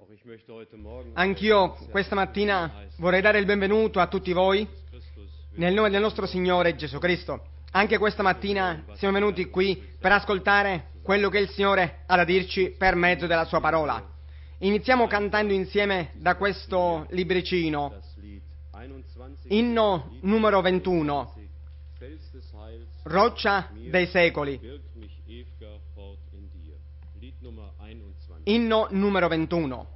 Anch'io questa mattina vorrei dare il benvenuto a tutti voi nel nome del nostro Signore Gesù Cristo. Anche questa mattina siamo venuti qui per ascoltare quello che il Signore ha da dirci per mezzo della sua parola. Iniziamo cantando insieme da questo libricino, inno numero 21, Roccia dei secoli. Inno numero 21.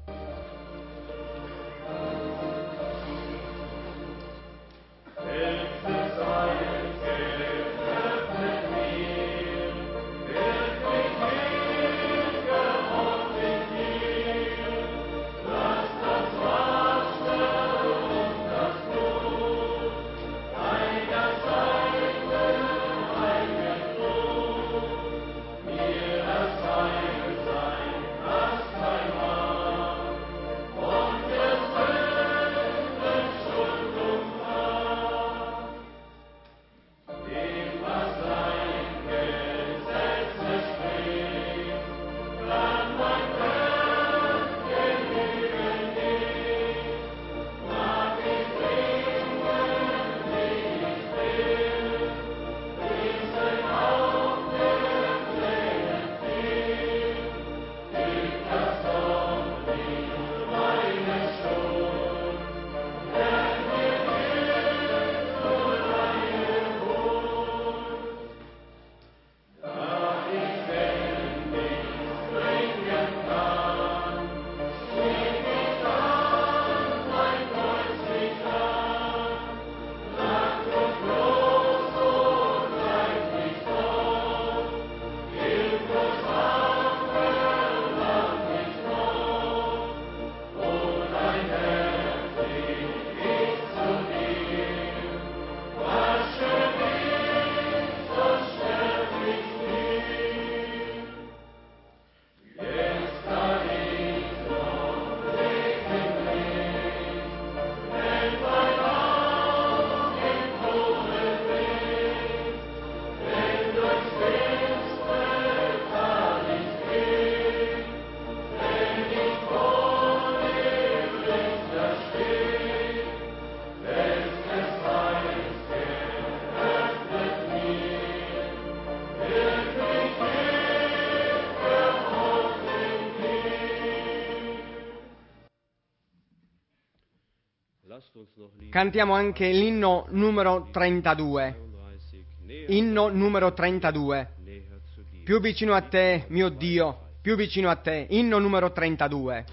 Cantiamo anche l'inno numero 32. Inno numero 32. Più vicino a te, mio Dio, più vicino a te. Inno numero 32.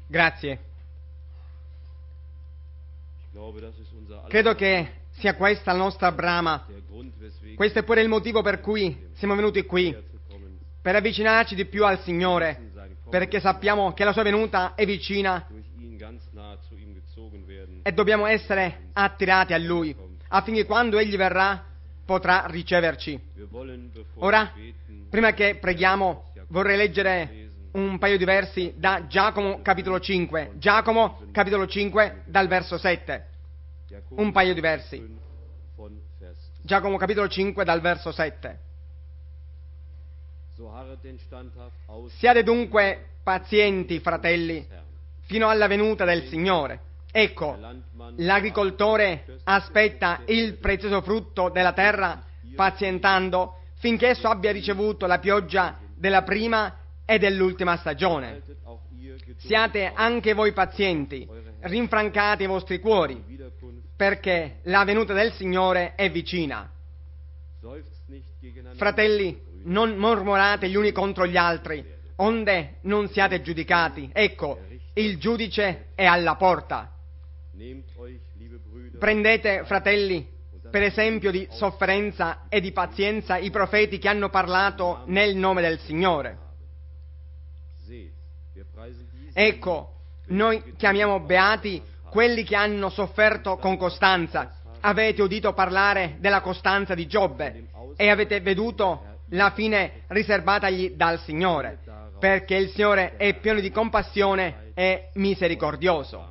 Grazie. Credo che sia questa la nostra brama. Questo è pure il motivo per cui siamo venuti qui, per avvicinarci di più al Signore, perché sappiamo che la sua venuta è vicina e dobbiamo essere attirati a Lui, affinché quando Egli verrà potrà riceverci. Ora, prima che preghiamo, vorrei leggere un paio di versi da Giacomo capitolo 5. Giacomo capitolo 5 dal verso 7. Un paio di versi. Giacomo capitolo 5 dal verso 7. Siate dunque pazienti, fratelli, fino alla venuta del Signore. Ecco, l'agricoltore aspetta il prezioso frutto della terra, pazientando finché esso abbia ricevuto la pioggia della prima e dell'ultima stagione. Siate anche voi pazienti, rinfrancate i vostri cuori, perché la venuta del Signore è vicina. Fratelli, non mormorate gli uni contro gli altri, onde non siate giudicati. Ecco, il giudice è alla porta. Prendete, fratelli, per esempio di sofferenza e di pazienza i profeti che hanno parlato nel nome del Signore. Ecco, noi chiamiamo beati quelli che hanno sofferto con costanza. Avete udito parlare della costanza di Giobbe e avete veduto la fine riservatagli dal Signore, perché il Signore è pieno di compassione e misericordioso.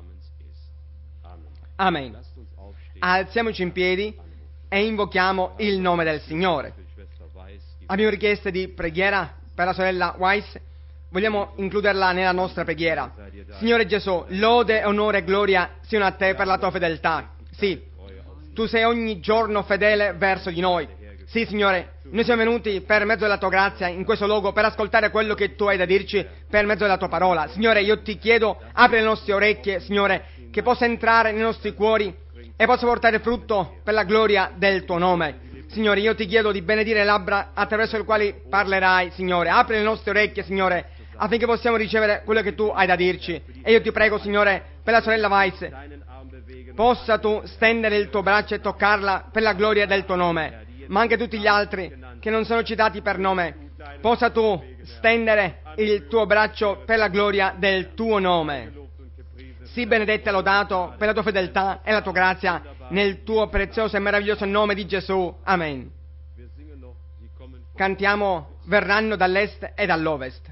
Amen. Alziamoci in piedi e invochiamo il nome del Signore. Abbiamo richieste di preghiera per la sorella Weiss. Vogliamo includerla nella nostra preghiera. Signore Gesù, lode, onore e gloria siano a te per la tua fedeltà. Sì, tu sei ogni giorno fedele verso di noi. Sì, Signore, noi siamo venuti per mezzo della tua grazia in questo luogo per ascoltare quello che tu hai da dirci per mezzo della tua parola. Signore, io ti chiedo, apri le nostre orecchie, Signore, che possa entrare nei nostri cuori e possa portare frutto per la gloria del tuo nome. Signore, io ti chiedo di benedire le labbra attraverso le quali parlerai, Signore. Apri le nostre orecchie, Signore, affinché possiamo ricevere quello che tu hai da dirci. E io ti prego, Signore, per la sorella Weiss, possa tu stendere il tuo braccio e toccarla per la gloria del tuo nome, ma anche tutti gli altri che non sono citati per nome, possa tu stendere il tuo braccio per la gloria del tuo nome. Sii benedetto e lodato per la tua fedeltà e la tua grazia nel tuo prezioso e meraviglioso nome di Gesù. Amen. Cantiamo Verranno dall'est e dall'ovest.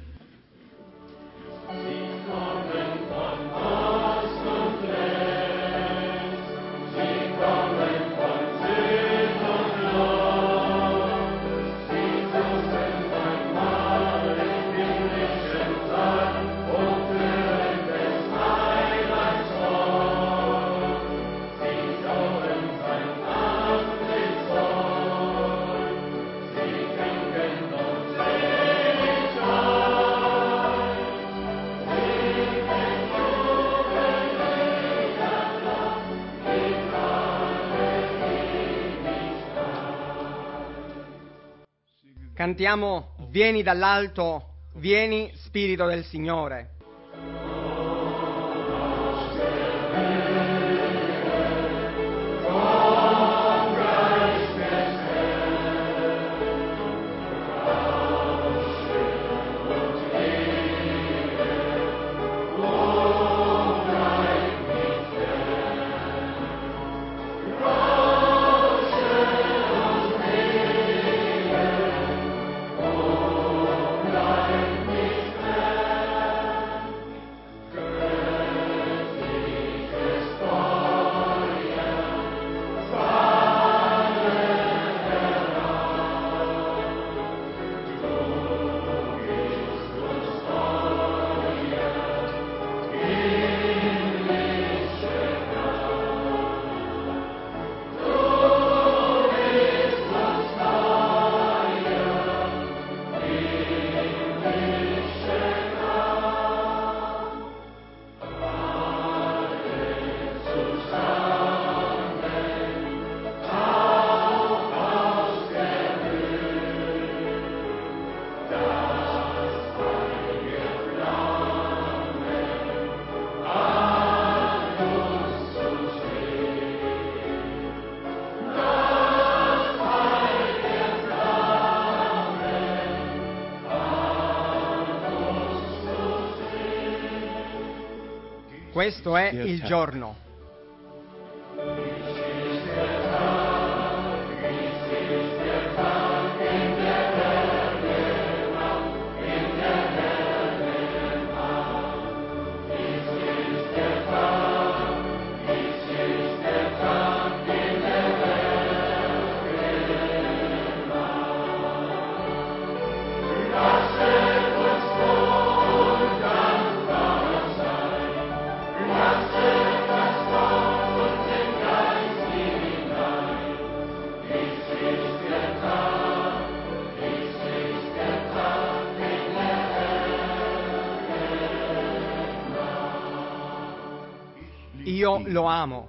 Cantiamo Vieni dall'alto, vieni Spirito del Signore. Questo è il giorno. Io lo amo.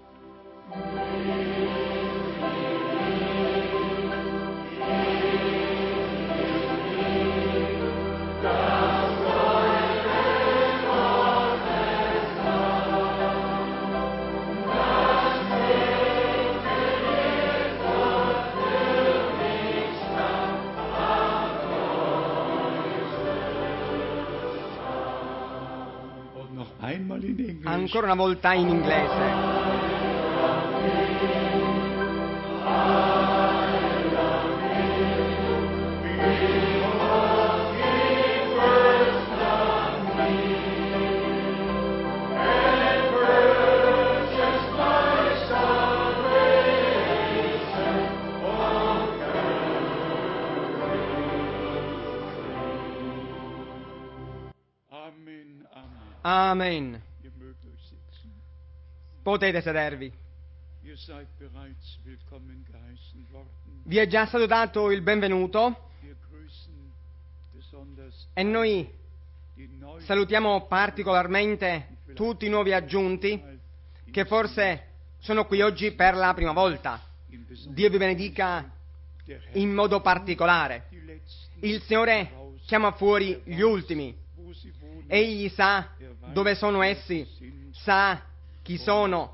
Ancora una volta in inglese. Amen. Potete sedervi. Vi è già stato dato il benvenuto e noi salutiamo particolarmente tutti i nuovi aggiunti che forse sono qui oggi per la prima volta. Dio vi benedica in modo particolare. Il Signore chiama fuori gli ultimi. Egli sa dove sono essi, sa chi sono.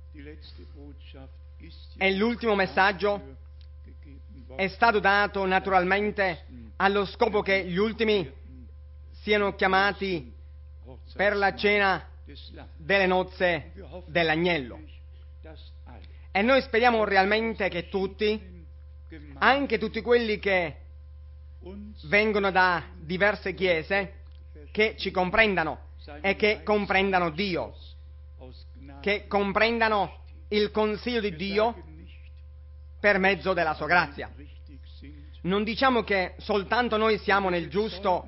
E l'ultimo messaggio è stato dato naturalmente allo scopo che gli ultimi siano chiamati per la cena delle nozze dell'agnello. E noi speriamo realmente che tutti, anche tutti quelli che vengono da diverse chiese, che ci comprendano e che comprendano Dio, che comprendano il consiglio di Dio per mezzo della sua grazia. Non diciamo che soltanto noi siamo nel giusto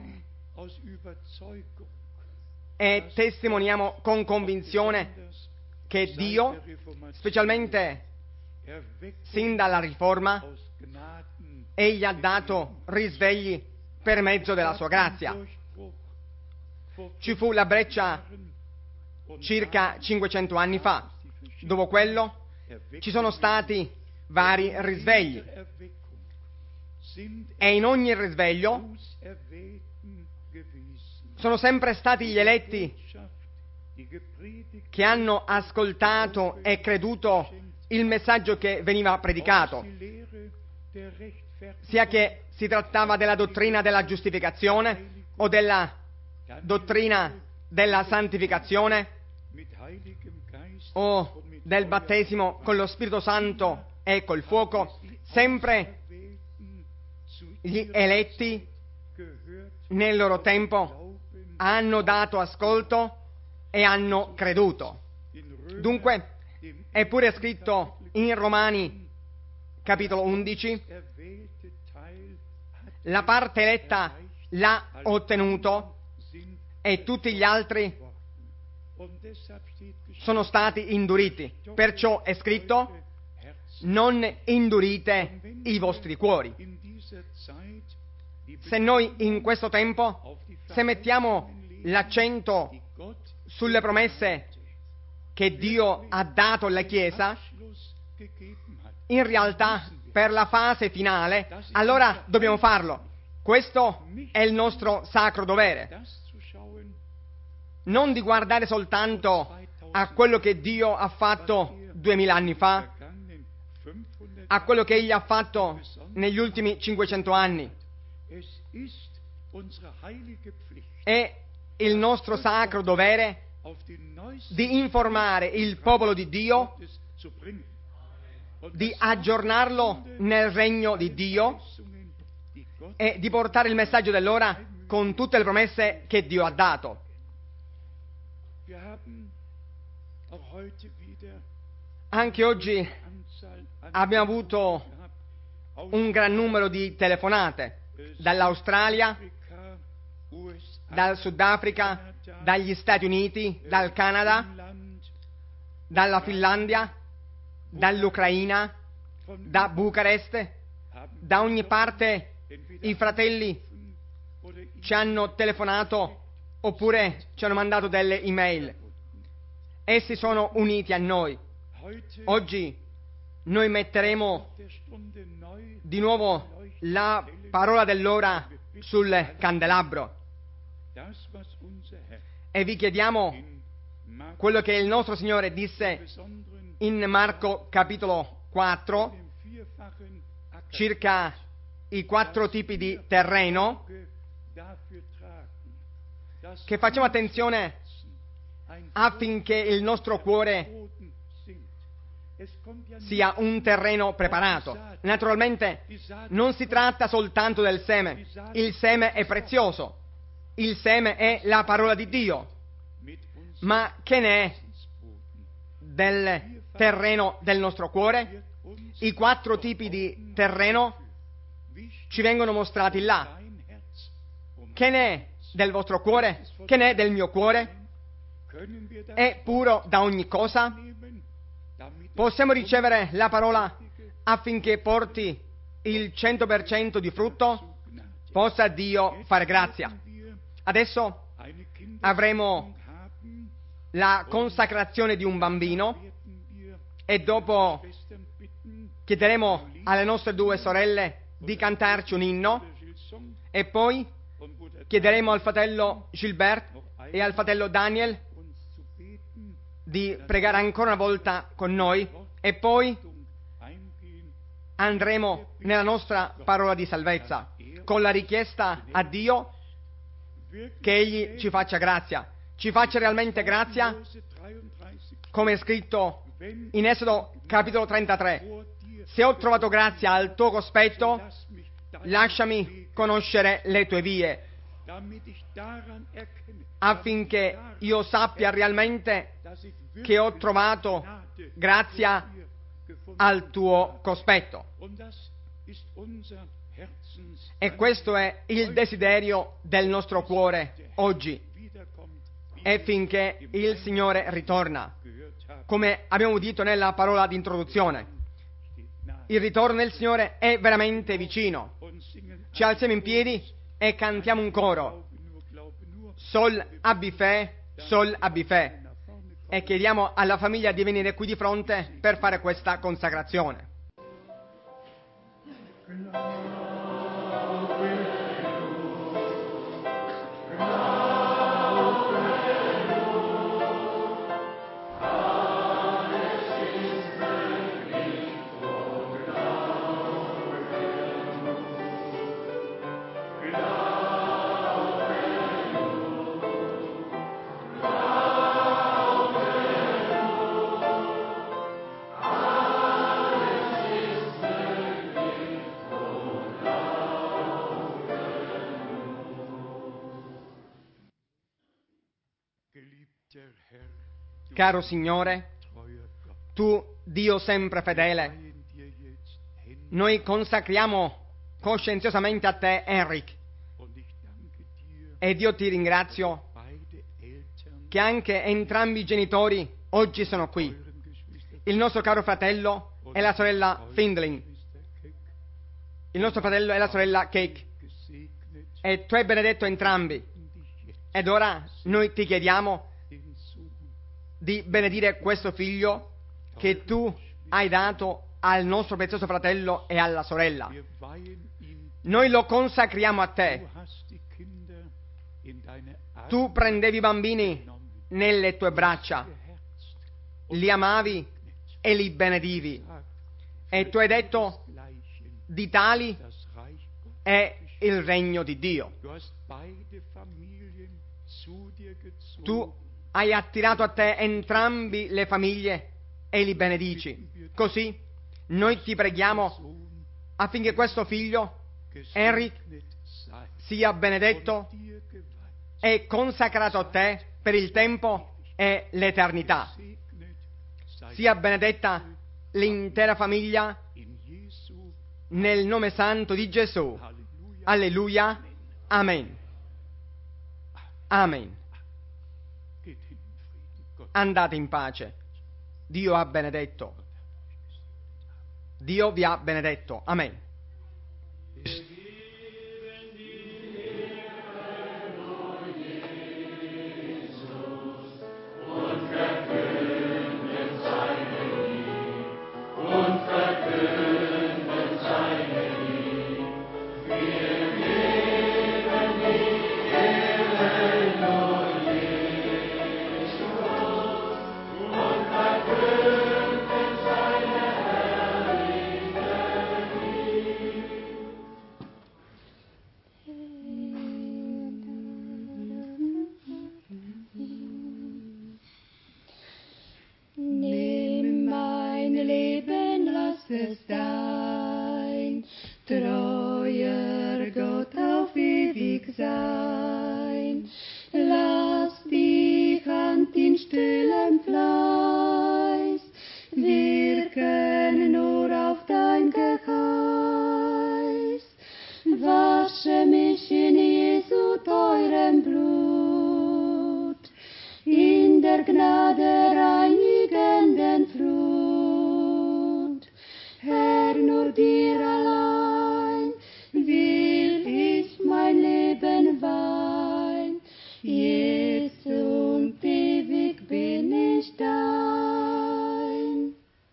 e testimoniamo con convinzione che Dio, specialmente sin dalla Riforma, Egli ha dato risvegli per mezzo della sua grazia. Ci fu la breccia circa 500 anni fa. Dopo quello ci sono stati vari risvegli e in ogni risveglio sono sempre stati gli eletti che hanno ascoltato e creduto il messaggio che veniva predicato, sia che si trattava della dottrina della giustificazione o della dottrina della santificazione o del battesimo con lo Spirito Santo e col fuoco. Sempre gli eletti nel loro tempo hanno dato ascolto e hanno creduto. Dunque è pure scritto in Romani capitolo 11, la parte eletta l'ha ottenuto e tutti gli altri sono stati induriti. Perciò è scritto: non indurite i vostri cuori. Se noi in questo tempo, se mettiamo l'accento sulle promesse che Dio ha dato alla Chiesa, in realtà per la fase finale, allora dobbiamo farlo. Questo è il nostro sacro dovere. Non di guardare soltanto a quello che Dio ha fatto 2000 anni fa, a quello che Egli ha fatto negli ultimi 500 anni. È il nostro sacro dovere di informare il popolo di Dio, di aggiornarlo nel regno di Dio e di portare il messaggio dell'ora con tutte le promesse che Dio ha dato. Anche oggi abbiamo avuto un gran numero di telefonate dall'Australia, dal Sudafrica, dagli Stati Uniti, dal Canada, dalla Finlandia, dall'Ucraina, da Bucarest, da ogni parte i fratelli ci hanno telefonato oppure ci hanno mandato delle email. Essi sono uniti a noi. Oggi noi metteremo di nuovo la parola dell'ora sul candelabro e vi chiediamo quello che il nostro Signore disse in Marco capitolo 4 circa i 4 tipi di terreno, che facciamo attenzione affinché il nostro cuore sia un terreno preparato. Naturalmente non si tratta soltanto del seme, il seme è prezioso, il seme è la parola di Dio, ma che ne è del terreno del nostro cuore? I 4 tipi di terreno ci vengono mostrati là. Che ne è del vostro cuore? Che ne è del mio cuore? È puro da ogni cosa? Possiamo ricevere la parola affinché porti il 100% di frutto? Possa Dio fare grazia. Adesso avremo la consacrazione di un bambino e dopo chiederemo alle nostre 2 sorelle di cantarci un inno e poi chiederemo al fratello Gilbert e al fratello Daniel di pregare ancora una volta con noi e poi andremo nella nostra parola di salvezza con la richiesta a Dio che Egli ci faccia grazia, ci faccia realmente grazia, come è scritto in Esodo capitolo 33. Se ho trovato grazia al tuo cospetto, lasciami conoscere le tue vie, affinché io sappia realmente che ho trovato grazia al tuo cospetto. E questo è il desiderio del nostro cuore oggi, e finché il Signore ritorna. Come abbiamo udito nella parola di introduzione, il ritorno del Signore è veramente vicino. Ci alziamo in piedi e cantiamo un coro: Sol abbi fè, e chiediamo alla famiglia di venire qui di fronte per fare questa consacrazione. Caro Signore, Tu, Dio sempre fedele, noi consacriamo coscienziosamente a Te Henrik, ed io Ti ringrazio che anche entrambi i genitori oggi sono qui, il nostro caro fratello e la sorella Findlin, il nostro fratello e la sorella Cake, e Tu hai benedetto entrambi, ed ora noi Ti chiediamo di benedire questo figlio che Tu hai dato al nostro prezioso fratello e alla sorella. Noi lo consacriamo a Te. Tu prendevi i bambini nelle Tue braccia, li amavi e li benedivi, e Tu hai detto: di tali è il regno di Dio. Tu hai attirato a te entrambi le famiglie e li benedici. Così noi ti preghiamo affinché questo figlio, Henry, sia benedetto e consacrato a te per il tempo e l'eternità. Sia benedetta l'intera famiglia nel nome santo di Gesù. Alleluia. Amen. Amen. Andate in pace. Dio ha benedetto. Dio vi ha benedetto. Amen. Nimm mein Leben, lass es dein treuer Gott auf ewig sein. Lass die Hand in stillem Fleiß wirken nur auf dein Geheiß. Wasche mich in Jesu teurem Blut, in der Gnade reinigenden Flut. Herr, nur dir allein will ich mein Leben weihen. Jetzt und ewig bin ich dein.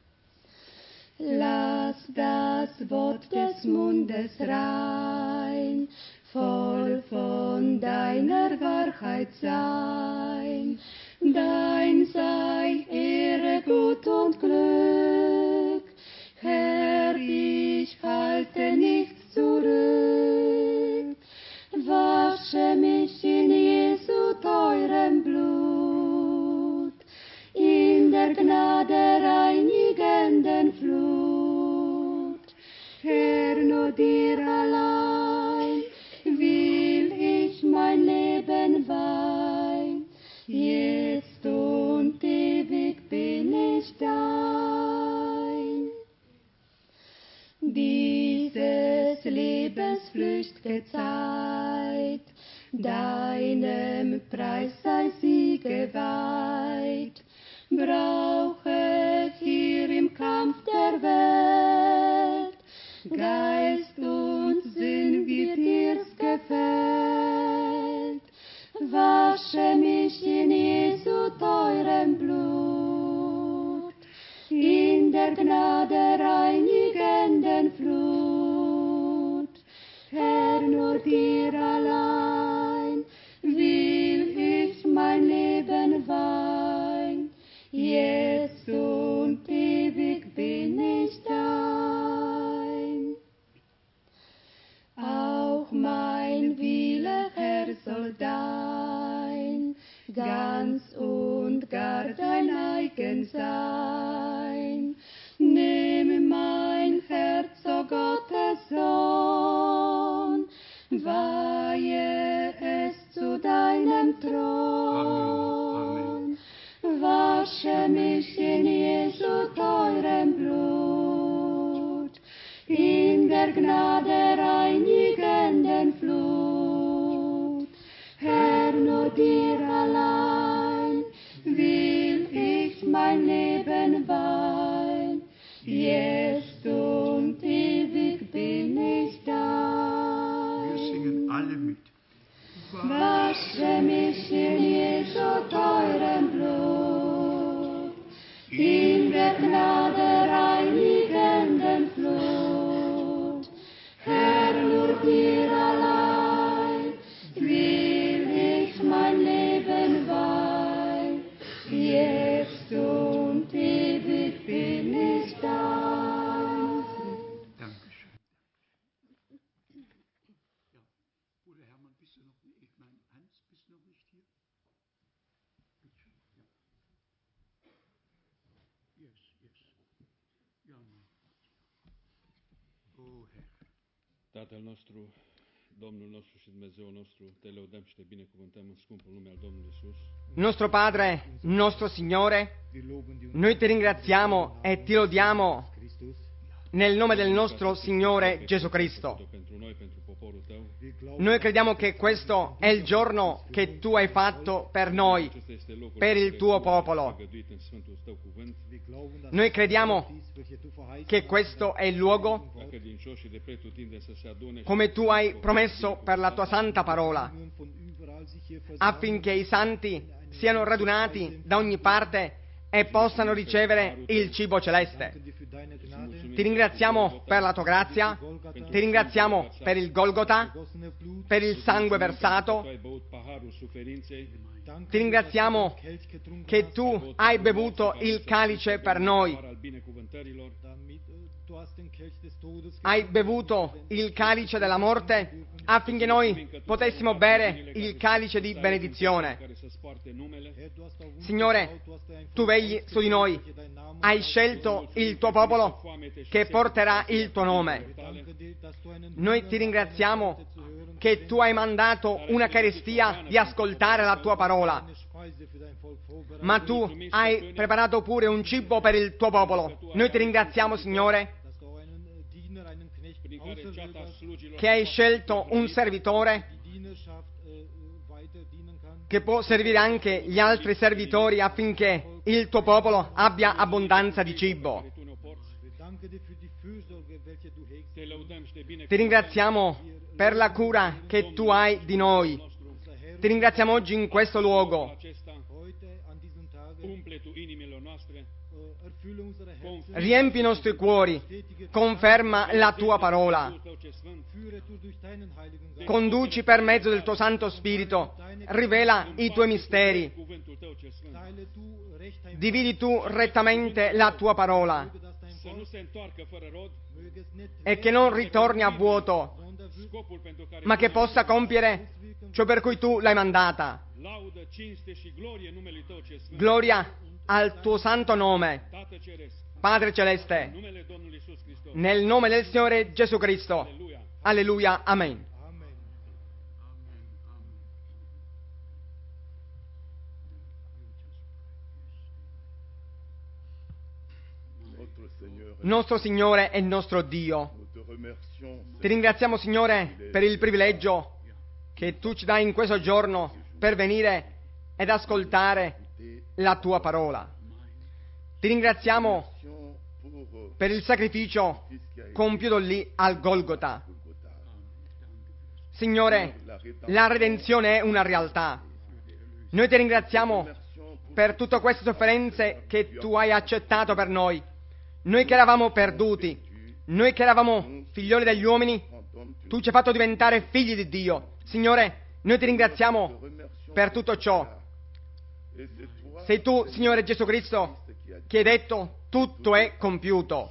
Lass das Wort des Mundes rein, voll von deiner Wahrheit sein. Dein sei Ehre, Gut und Glück. Herr, ich halte nichts zurück. Wasche mich in Jesu teurem Blut, in der Gnade reinigenden Flut. Herr, nur dir allein will ich mein Leben weihen. Jetzt und ewig bin ich dein. Dieses Lebens flücht'ge Zeit, deinem Preis sei sie geweiht. Brauche hier im Kampf der Welt Geist und Sinn, wie dir's gefällt. Wasche mich in Jesu teurem Blut, in der Gnade reinigenden Flut. Herr, nur dir allein will ich mein Leben weihen. Jetzt und ewig bin ich dein. Auch mein Wille, Herr, soll dein, ganz und gar dein eigen sein. Nimm mein Herz, o Gottes Sohn, weihe es zu deinem Thron. Wasche mich in Jesu teurem Blut, in der Gnade reinigenden Flut. Herr, nur dir allein will ich mein Leben weihen. Jetzt und ewig bin ich dein. Wir singen alle mit. Wasche mich in Jesu teurem Blut, in der Gnade reinigenden Flut. Herr, nur dir allein will ich mein Leben weihen. Jetzt und ewig bin ich dein. Dankeschön. Ja, Bruder Hermann, bist du noch? Ich meine, Hans, bist du noch nicht hier? Tatăl nostru, Domnul nostru și Dumnezeu nostru, te lăudăm și te binecuvântăm în scumpul nume al Domnului Iisus. Nostro Padre, nostro Signore, noi ti ringraziamo e ti lodiamo nel nome del nostro Signore Gesù Cristo. Pentru noi, pentru poporul tău. Noi crediamo che questo è il giorno che tu hai fatto per noi, Acesta este locul per il care tuo tu ai popolo. făgăduit în Sfântul tău cuvânt. Noi crediamo che questo è il luogo Ca credincioșii de pretutindeni să se adune și come să tu se hai bucure promesso per la tua santa parola, affinché i santi siano radunati da ogni parte e possano ricevere il cibo celeste. Ti ringraziamo per la tua grazia, ti ringraziamo per il Golgota, per il sangue Tu versato, ai băut paharul suferinței, ti ringraziamo che tu hai bevuto il calice per noi, pahar al binecuvântărilor, hai bevuto il calice della morte affinché noi potessimo bere il calice di benedizione. care să-ți poarte numele. Signore, tu vegli su di noi, hai scelto il tuo popolo che porterà il tuo nome. Noi ti ringraziamo che tu hai mandato una carestia di ascoltare la tua parola, ma tu hai preparato pure un cibo per il tuo popolo. Noi ti ringraziamo, Signore, Prin care ceata slugilor che hai scelto un servitore che può servire anche gli altri servitori affinché il tuo popolo abbia abbondanza di cibo. tu ne-o porți. Te lăudăm și te Ti binecuvântăm. ringraziamo per la cura che tu hai di noi. Ti ringraziamo oggi in questo luogo. Acesta umple tu inimile noastre, Riempi i nostri cuori, conferma la tua parola. Duhul tău ce sfânt, Conduci per mezzo del tuo Santo Spirito, rivela i tuoi misteri, cuvântul tău ce sfânt, dividi tu rettamente la tua parola să nu se întoarcă fără rod e che non ritorni a vuoto, scopul pentru care ma che possa compiere ciò per cui tu l'hai mandata. laudă, cinste și glorie numelui tău ce sfânt. Gloria al tuo santo nome, Tată Ceresc, Padre Celeste, numele Domnului Iisus Hristos. nel nome del Signore Gesù Cristo. Aleluia. Alleluia, amen. Notre Seigneur, Nostro Signore e nostro Dio, nous te remercions ti ringraziamo, Signore, per il privilegio che tu ci dai in questo giorno per venire ed ascoltare la tua parola. Ti ringraziamo pour per il sacrificio compiuto lì al Golgota. Golgotha. Signore, la redenzione è una realtà. Noi ti ringraziamo per tutte queste sofferenze che tu hai accettato per noi. Noi che eravamo perduti, noi che eravamo figlioli degli uomini, tu ci hai fatto diventare figli di Dio. Signore, noi ti ringraziamo per tutto ciò. Et c'est toi Sei tu, Signore Gesù Cristo, che hai detto tutto è compiuto.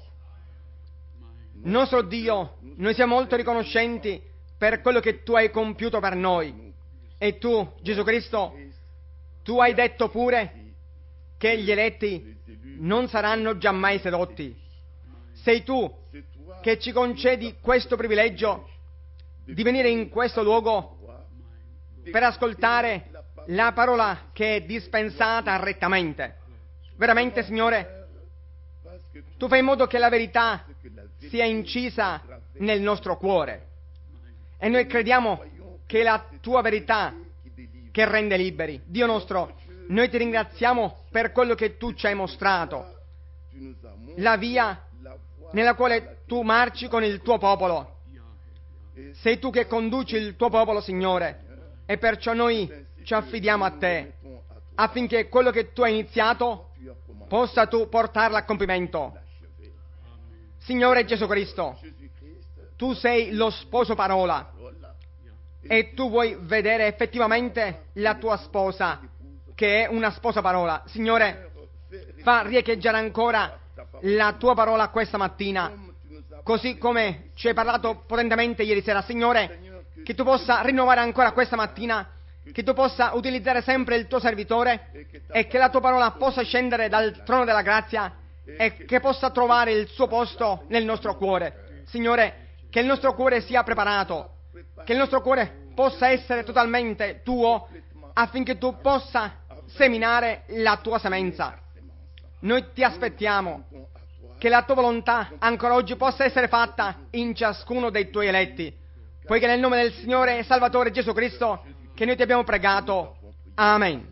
Nostro Dio, noi siamo molto riconoscenti per quello che tu hai compiuto per noi. E tu, Gesù Cristo, tu hai detto pure che gli eletti non saranno giammai sedotti. Sei tu c'est toi che ci concedi questo privilegio di venire in questo luogo per ascoltare la parola che è dispensata rettamente. Veramente, Signore, parce que tu fai in modo che la verità que la vérité sia incisa nel nostro cuore. E noi crediamo che è la tua verità qui délivre, che rende liberi. Dio nostro, noi ti ringraziamo per quello che tu ci hai mostrato, tu nous as montré la via la voie nella quale tu marci con il tuo popolo. Sei tu che conduci il tuo popolo, Signore, e perciò noi ci affidiamo a te, ton à toi, affinché quello che tu hai iniziato tu as commencé possa tu portarlo a compimento. l'achever. Signore Gesù Cristo, Jésus-Christ, tu sei lo sposo parola voilà, e tu vuoi vedere effettivamente la tua sposa, che è una sposa parola. Signore, fa riecheggiare ancora la tua parola questa mattina, tu nous as così come ci hai parlato potentemente ieri sera. Signore, che tu possa rinnovare ancora questa mattina, che tu possa utilizzare sempre il tuo servitore e che la tua parola possa scendere dal trono della grazia e che possa trovare il suo posto nel nostro cuore. Signore, che il nostro cuore sia preparato, che il nostro cuore possa essere totalmente tuo, affinché tu possa seminare la tua semenza. Noi ti aspettiamo che la tua volontà ancora oggi possa essere fatta in ciascuno dei tuoi eletti, poiché nel nome del Signore e Salvatore Gesù Cristo che noi ti abbiamo pregato. Amen.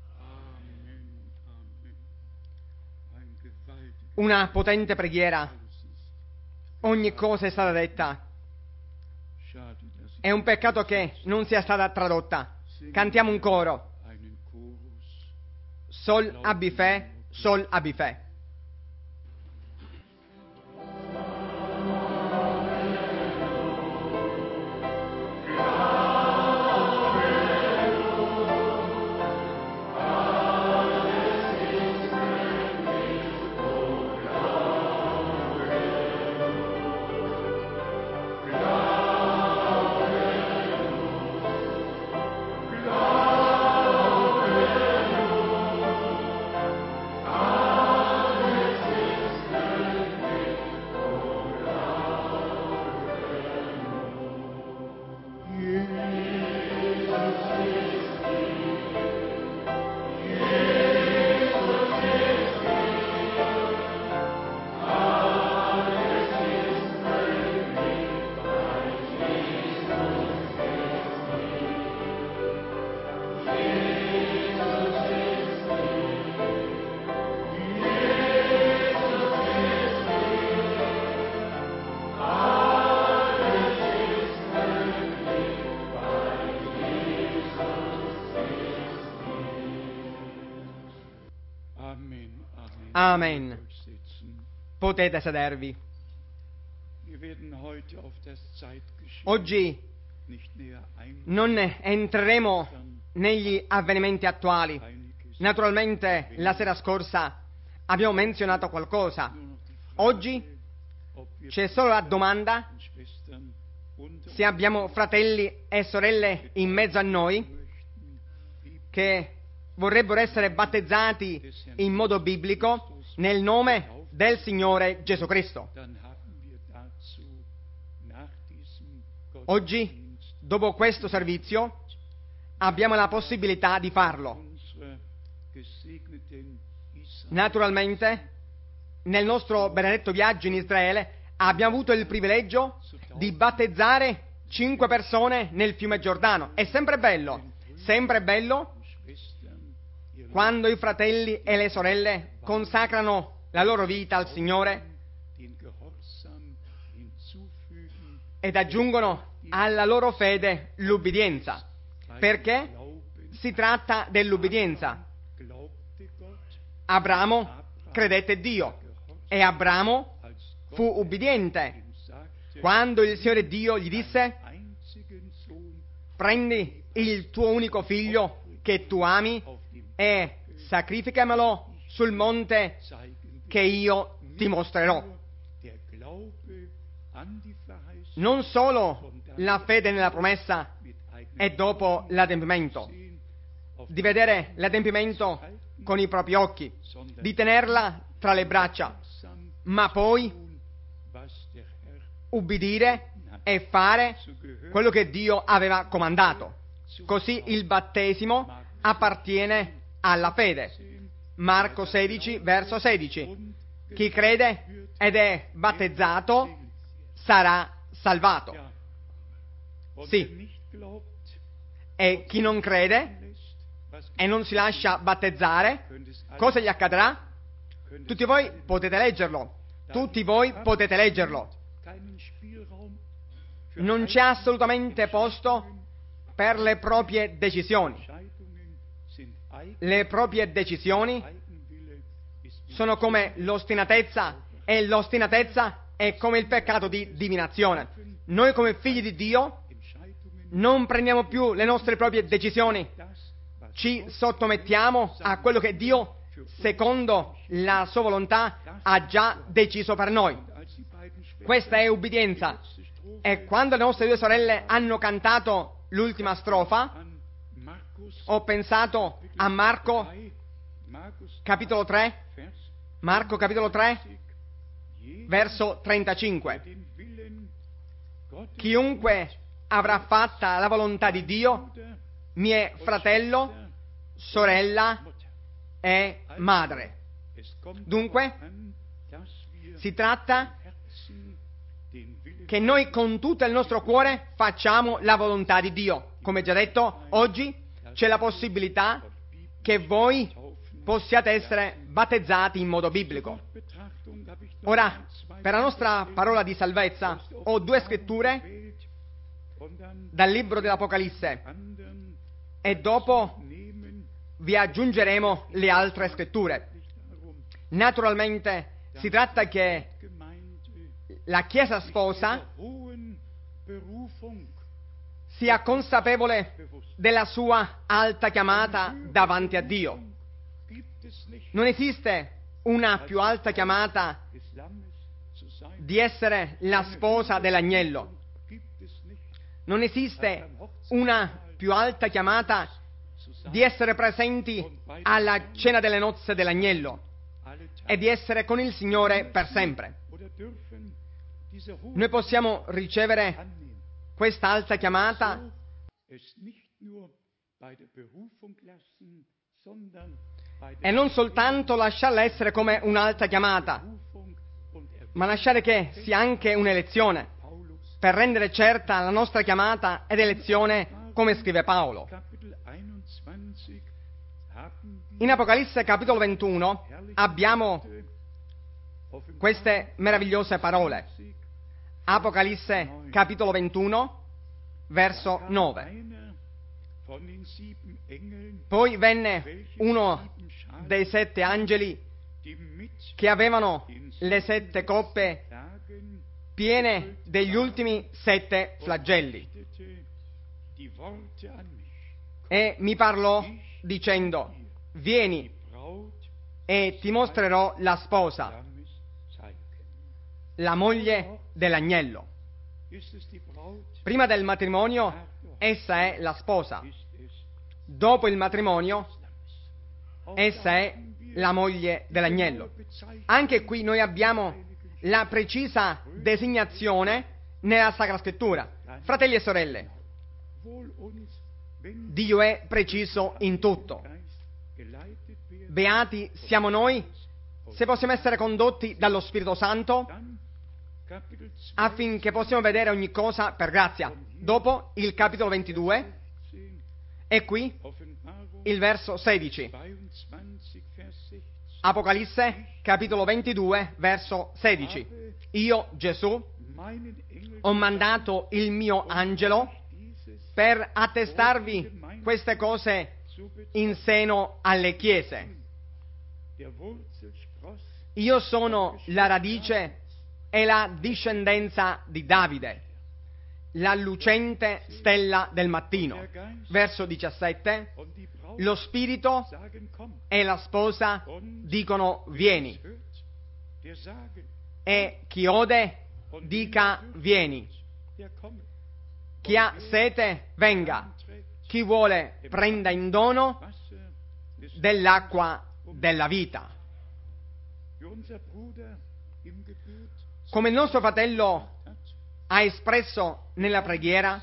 Una potente preghiera. Ogni cosa è stata detta. È un peccato che non sia stata tradotta. Cantiamo un coro. Sol abbi fè, sol abbi fè. Amen. Potete sedervi. Oggi non entreremo negli avvenimenti attuali. Naturalmente la sera scorsa abbiamo menzionato qualcosa. Oggi c'è solo la domanda se abbiamo fratelli e sorelle in mezzo a noi che vorrebbero essere battezzati in modo biblico nel nome del Signore Gesù Cristo. Oggi, dopo questo servizio, abbiamo la possibilità di farlo. Naturalmente, nel nostro benedetto viaggio in Israele, abbiamo avuto il privilegio di battezzare 5 persone nel fiume Giordano. È sempre bello quando i fratelli e le sorelle consacrano la loro vita al Signore ed aggiungono alla loro fede l'ubbidienza, perché si tratta dell'ubbidienza. Abramo credette Dio e Abramo fu ubbidiente quando il Signore Dio gli disse: prendi il tuo unico figlio che tu ami e sacrificamelo sul monte che io ti mostrerò. Non solo la fede nella promessa e dopo l'adempimento, di vedere l'adempimento con i propri occhi, di tenerla tra le braccia, ma poi ubbidire e fare quello che Dio aveva comandato. Così il battesimo appartiene alla fede. Marco 16, verso 16. Chi crede ed è battezzato sarà salvato. Sì. E chi non crede e non si lascia battezzare, cosa gli accadrà? Tutti voi potete leggerlo. Tutti voi potete leggerlo. Non c'è assolutamente posto per le proprie decisioni. Le proprie decisioni sono come l'ostinatezza e l'ostinatezza è come il peccato di divinazione. Noi come figli di Dio non prendiamo più le nostre proprie decisioni, ci sottomettiamo a quello che Dio, secondo la sua volontà, ha già deciso per noi. Questa è ubbidienza. E quando le nostre due sorelle hanno cantato l'ultima strofa, ho pensato a Marco capitolo 3, verso 35. chiunque avrà fatta la volontà di Dio, mio fratello, sorella e madre. Dunque, si tratta che noi con tutto il nostro cuore facciamo la volontà di Dio. Come già detto, oggi c'è la possibilità che voi possiate essere battezzati in modo biblico. Ora, per la nostra parola di salvezza, ho 2 scritture dal libro dell'Apocalisse e dopo vi aggiungeremo le altre scritture. Naturalmente si tratta che la Chiesa sposa sia consapevole della sua alta chiamata davanti a Dio. Non esiste una più alta chiamata di essere la sposa dell'agnello. Non esiste una più alta chiamata di essere presenti alla cena delle nozze dell'agnello e di essere con il Signore per sempre. Noi possiamo ricevere questa alta chiamata e non soltanto lasciarla essere come un'alta chiamata, ma lasciare che sia anche un'elezione, per rendere certa la nostra chiamata ed elezione, come scrive Paolo. In Apocalisse capitolo 21 abbiamo queste meravigliose parole. Apocalisse capitolo 21, verso 9. Poi venne uno dei 7 angeli che avevano le 7 coppe piene degli ultimi 7 flagelli e mi parlò dicendo: vieni e ti mostrerò la sposa, la moglie dell'agnello. Prima del matrimonio essa è la sposa, dopo il matrimonio essa è la moglie dell'agnello. Anche qui noi abbiamo la precisa designazione nella Sacra Scrittura. Fratelli e sorelle, Dio è preciso in tutto. Beati siamo noi se possiamo essere condotti dallo Spirito Santo affinché possiamo vedere ogni cosa per grazia. Dopo il capitolo 22 e qui il verso 16. Apocalisse capitolo 22 verso 16. Io, Gesù, ho mandato il mio angelo per attestarvi queste cose in seno alle chiese. Io sono la radice e la discendenza di Davide, la lucente stella del mattino. Verso 17. Lo spirito e la sposa dicono vieni, e chi ode dica vieni. Chi ha sete venga, chi vuole prenda in dono dell'acqua della vita. Come il nostro fratello ha espresso nella preghiera,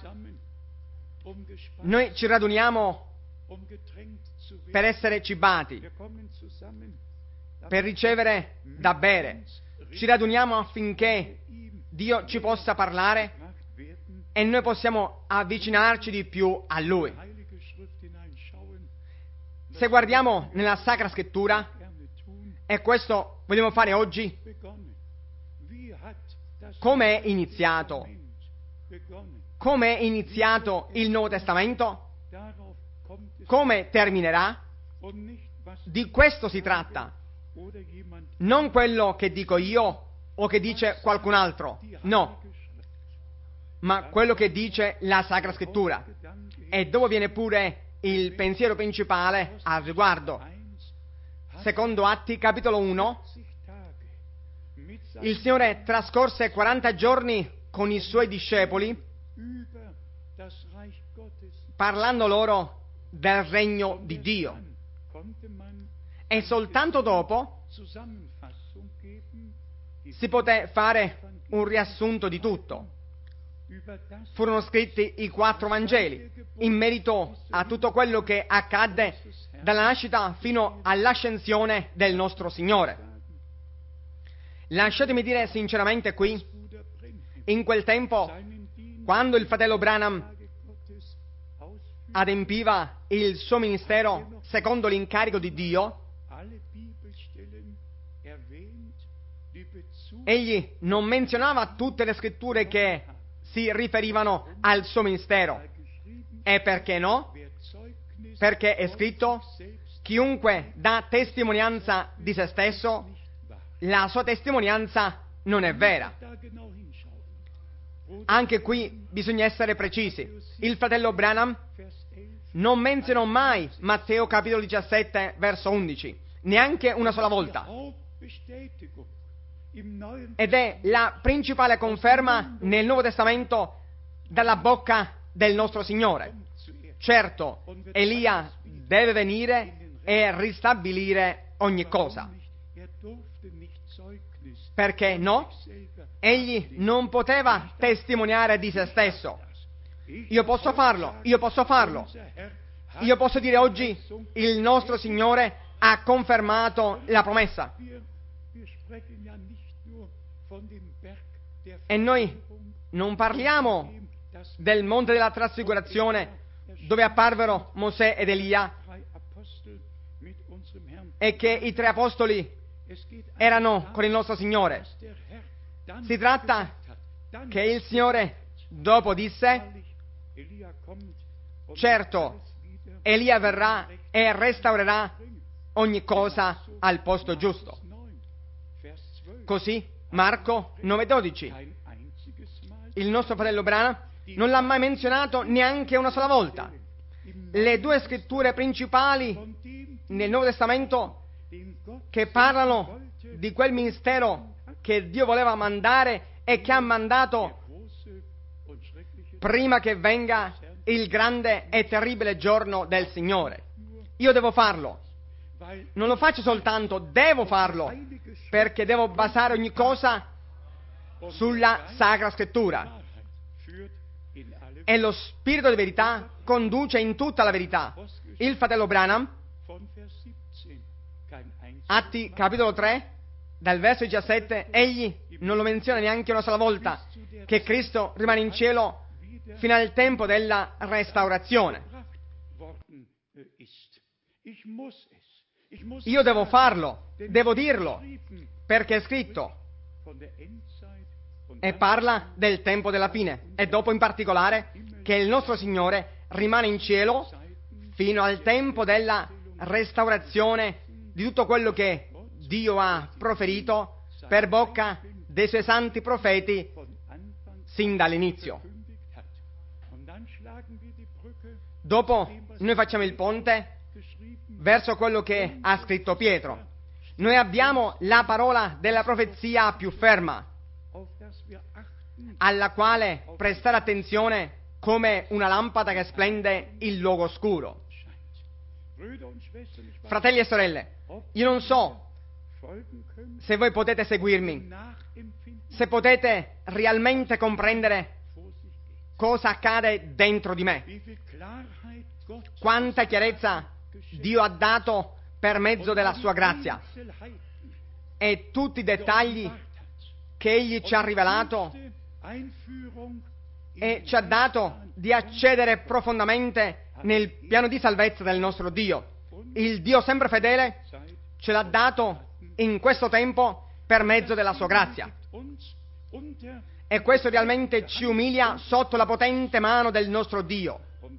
noi ci raduniamo per essere cibati, per ricevere da bere. Ci raduniamo affinché Dio ci possa parlare e noi possiamo avvicinarci di più a Lui. Se guardiamo nella Sacra Scrittura, e questo vogliamo fare oggi, come è iniziato? Come è iniziato il Nuovo Testamento? Come terminerà? Di questo si tratta. Non quello che dico io o che dice qualcun altro, no, ma quello che dice la Sacra Scrittura. E dopo viene pure il pensiero principale al riguardo. Secondo Atti, capitolo 1, il Signore trascorse 40 giorni con i Suoi discepoli parlando loro del regno di Dio. E soltanto dopo si poté fare un riassunto di tutto. furono scritti i 4 Vangeli in merito a tutto quello che accadde dalla nascita fino all'ascensione del nostro Signore. Lasciatemi dire sinceramente qui, in quel tempo, quando il fratello Branham adempiva il suo ministero secondo l'incarico di Dio, egli non menzionava tutte le scritture che si riferivano al suo ministero. E perché no? Perché è scritto: chiunque dà testimonianza di se stesso, la sua testimonianza non è vera. Anche qui bisogna essere precisi. Il fratello Branham non menzionò mai Matteo capitolo 17 verso 11, neanche una sola volta. Ed è la principale conferma nel Nuovo Testamento dalla bocca del nostro Signore. Certo, Elia deve venire e ristabilire ogni cosa. Perché no? Egli non poteva testimoniare di se stesso. Io posso farlo. Io posso dire oggi: il nostro Signore ha confermato la promessa. E noi non parliamo del monte della trasfigurazione dove apparvero Mosè ed Elia e che i 3 apostoli erano con il nostro Signore. Si tratta che il Signore dopo disse: certo, Elia verrà e restaurerà ogni cosa al posto giusto. Così Marco 9,12. Il nostro fratello Branham non l'ha mai menzionato neanche una sola volta. Le 2 scritture principali nel Nuovo Testamento che parlano di quel ministero che Dio voleva mandare e che ha mandato prima che venga il grande e terribile giorno del Signore. Io devo farlo. Non lo faccio soltanto, devo farlo, perché devo basare ogni cosa sulla Sacra Scrittura. E lo Spirito di verità conduce in tutta la verità. Il fratello Branham, Atti capitolo 3, dal verso 17, egli non lo menziona neanche una sola volta, che Cristo rimane in cielo fino al tempo della restaurazione. Io devo farlo, devo dirlo, perché è scritto, e parla del tempo della fine, e dopo in particolare che il nostro Signore rimane in cielo fino al tempo della restaurazione di tutto quello che Dio ha proferito per bocca dei suoi santi profeti sin dall'inizio. Dopo noi facciamo il ponte verso quello che ha scritto Pietro. Noi abbiamo la parola della profezia più ferma, alla quale prestare attenzione come una lampada che splende in luogo oscuro. Fratelli e sorelle, io non so se voi potete seguirmi, se potete realmente comprendere cosa accade dentro di me, quanta chiarezza Dio ha dato per mezzo della sua grazia e tutti i dettagli che Egli ci ha rivelato e ci ha dato di accedere profondamente nel piano di salvezza del nostro Dio. Il Dio sempre fedele ce l'ha dato in questo tempo per mezzo della sua grazia. E questo realmente ci umilia sotto la potente mano del nostro Dio.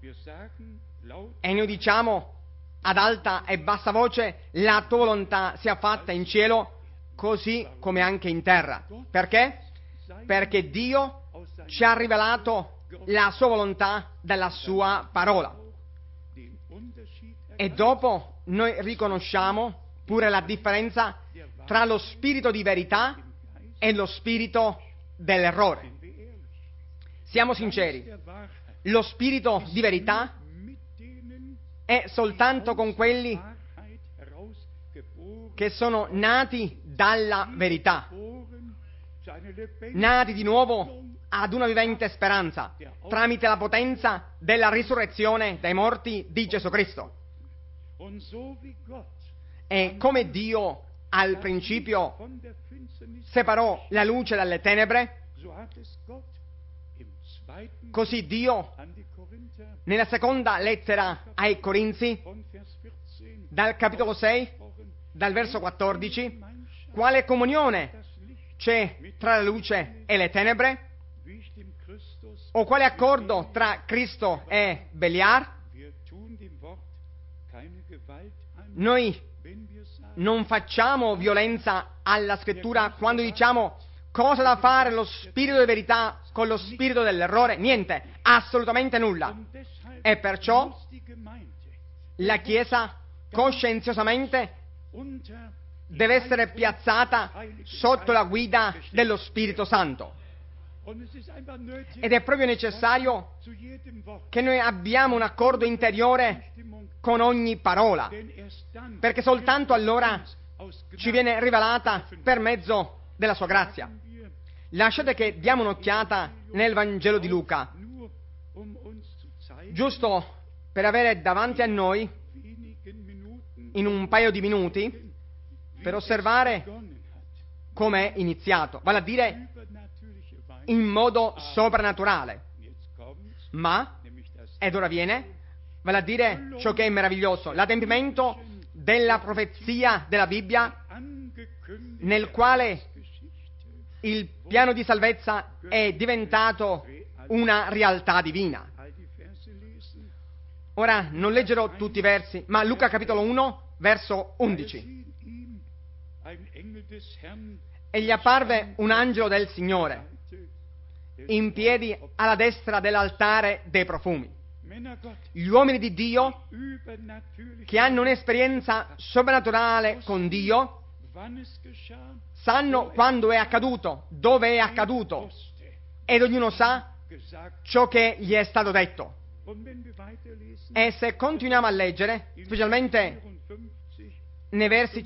E noi diciamo ad alta e bassa voce: la tua volontà sia fatta in cielo così come anche in terra. Perché? Perché Dio ci ha rivelato la sua volontà dalla sua parola. E dopo noi riconosciamo pure la differenza tra lo spirito di verità e lo spirito dell'errore. Siamo sinceri, lo spirito di verità è soltanto con quelli che sono nati dalla verità, nati di nuovo ad una vivente speranza tramite la potenza della risurrezione dai morti di Gesù Cristo. Und so wie Gott E come Dio al principio von der Finsternis, separò la luce dalle tenebre, so hat es Gott im zweiten così Dio an die Korinther nella seconda lettera ai Corinzi, von Vers 14 dal capitolo 6, gesprochen, dal verso 14, Gemeinschaft, quale comunione das Licht, c'è tra la luce e le tenebre? wie ich dem Christus, O quale accordo tra Cristo e Beliar? wir tun dem Wort keine Gewalt an, Noi wenn wir sagen, non facciamo violenza alla scrittura quando diciamo cosa da fare lo spirito di verità con lo spirito dell'errore? Niente, assolutamente nulla. und deshalb E perciò muss die Gemeinde la Chiesa coscienziosamente unter deve essere piazzata sotto la guida dello Spirito Santo. und es ist einfach nötig, Ed è proprio necessario zu jedem Wort che noi abbiamo un accordo interiore Stimmung, con ogni parola, denn erst dann perché soltanto allora aus ci viene rivelata per mezzo della sua grazia. wir Lasciate che diamo un'occhiata nel Vangelo di Luca, nur um uns zu zeigen, giusto per avere davanti a noi, wenigen Minuten in un paio di minuti, per osservare begonnen hat, come è iniziato, vale a dire übernatürliche Weise. in modo soprannaturale. Jetzt kommt's, Ma, nämlich das ed ora viene, vale a dire ciò che è meraviglioso, l'adempimento della profezia della Bibbia angekündigte nel quale Geschichte. il piano di salvezza è diventato una realtà divina. All die Verse lesen, Ora non leggerò tutti i versi, ma Luca capitolo 1, verso da 11. schien ihm ein Engel des Herrn E gli apparve un angelo del Signore, in piedi alla destra dell'altare dei profumi. Männer Gott, Gli uomini di Dio, übernatürlich, che hanno un'esperienza soprannaturale con Dio, wann es geschah, sanno quando è accaduto, dove è accaduto, wusste, ed ognuno sa gesagt. ciò che gli è stato detto. Und wenn wir weiterlesen, E se continuiamo a leggere, in specialmente 54 nei versi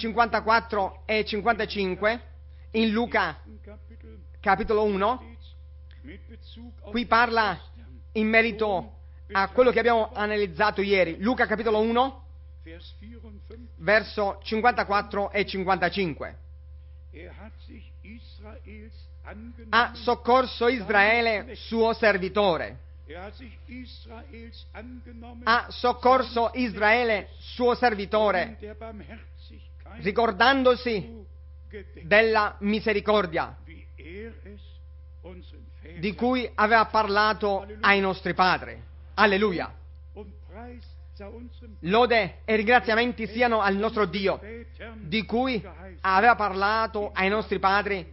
54 e 55, in Luca Kapitel, capitolo 1, steht's, mit Bezug auf qui parla gestern, in merito a quello che abbiamo analizzato ieri. Luca capitolo 1, Vers 54, verso 54 e 55. hat sich Israels angenommen, Ha soccorso Israele, suo servitore. hat sich Israels angenommen, Ha soccorso Israele, suo servitore, der Barmherzigkeit ricordandosi zu gedenken, della misericordia wie es unseren Vätern di cui aveva parlato ai nostri padri. Alleluia. und Preis sei unserem Lode e ringraziamenti siano al nostro Dio, Vätern di cui geheißen. aveva parlato ai nostri padri,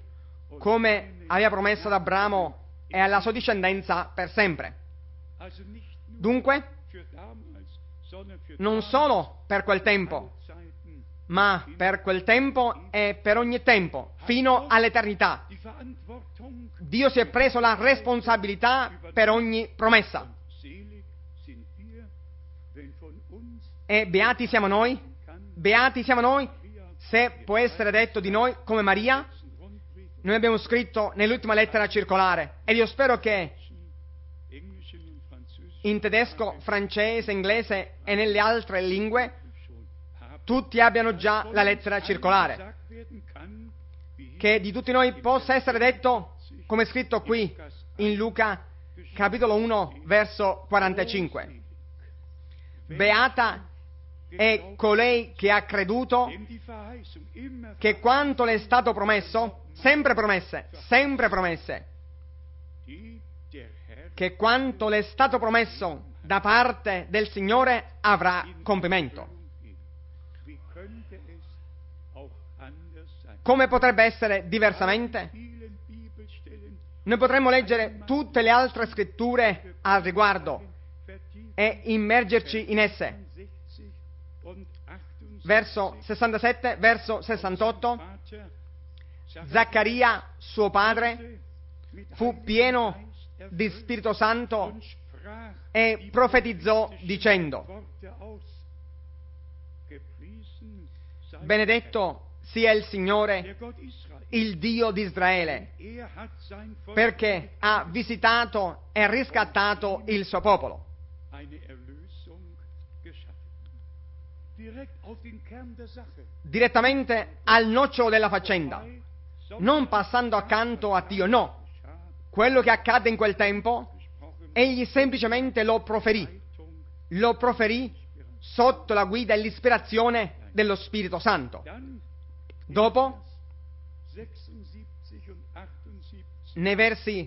come aveva promesso ad Abramo e alla sua discendenza per sempre. Also nicht nur Dunque, für damals, sondern für non solo per quel tempo, Zeiten ma per quel tempo e per ogni tempo, fino all'eternità. die Verantwortung. Dio si è preso la responsabilità per ogni promessa. Selig sind wir, wenn von uns E beati siamo noi, beati siamo noi, se può essere detto di noi come Maria. ein Rundbrief Noi abbiamo scritto nell'ultima lettera circolare, ed io spero che Englischen und Französischen in tedesco, francese, inglese e nelle altre lingue schon haben. tutti abbiano già la lettera circolare, Gesagt werden kann, wie che di tutti noi possa essere detto, come è scritto qui in Luca capitolo 1 verso 45. Beata è colei che ha creduto denn die Verheißung immer che quanto le è stato promesso, sempre promesse, die der Herr che quanto le è stato promesso da parte del Signore avrà compimento. Wie könnte es auch anders sein? Come potrebbe essere diversamente? Vielen Bibelstellen Noi potremmo leggere tutte le altre scritture al riguardo vertieft e immergerci in esse. 60 und 68 Verso 67, verso 68, Vater Zaccaria, suo padre, mit fu pieno di Spirito Santo und sprach e profetizzò dicendo: Worte aus. Gepriesen sei benedetto sia il der Signore, Gott Israel. il Dio di Israele, Er hat sein Volk perché ha visitato e riscattato il suo popolo, eine Erlösung geschaffen. Direkt auf den Kern der Sache. direttamente al nocciolo della faccenda, non passando accanto a Dio, no. Quello che accadde in quel tempo, egli semplicemente lo proferì sotto la guida e l'ispirazione dello Spirito Santo. Dopo, 76 und 78 nei versi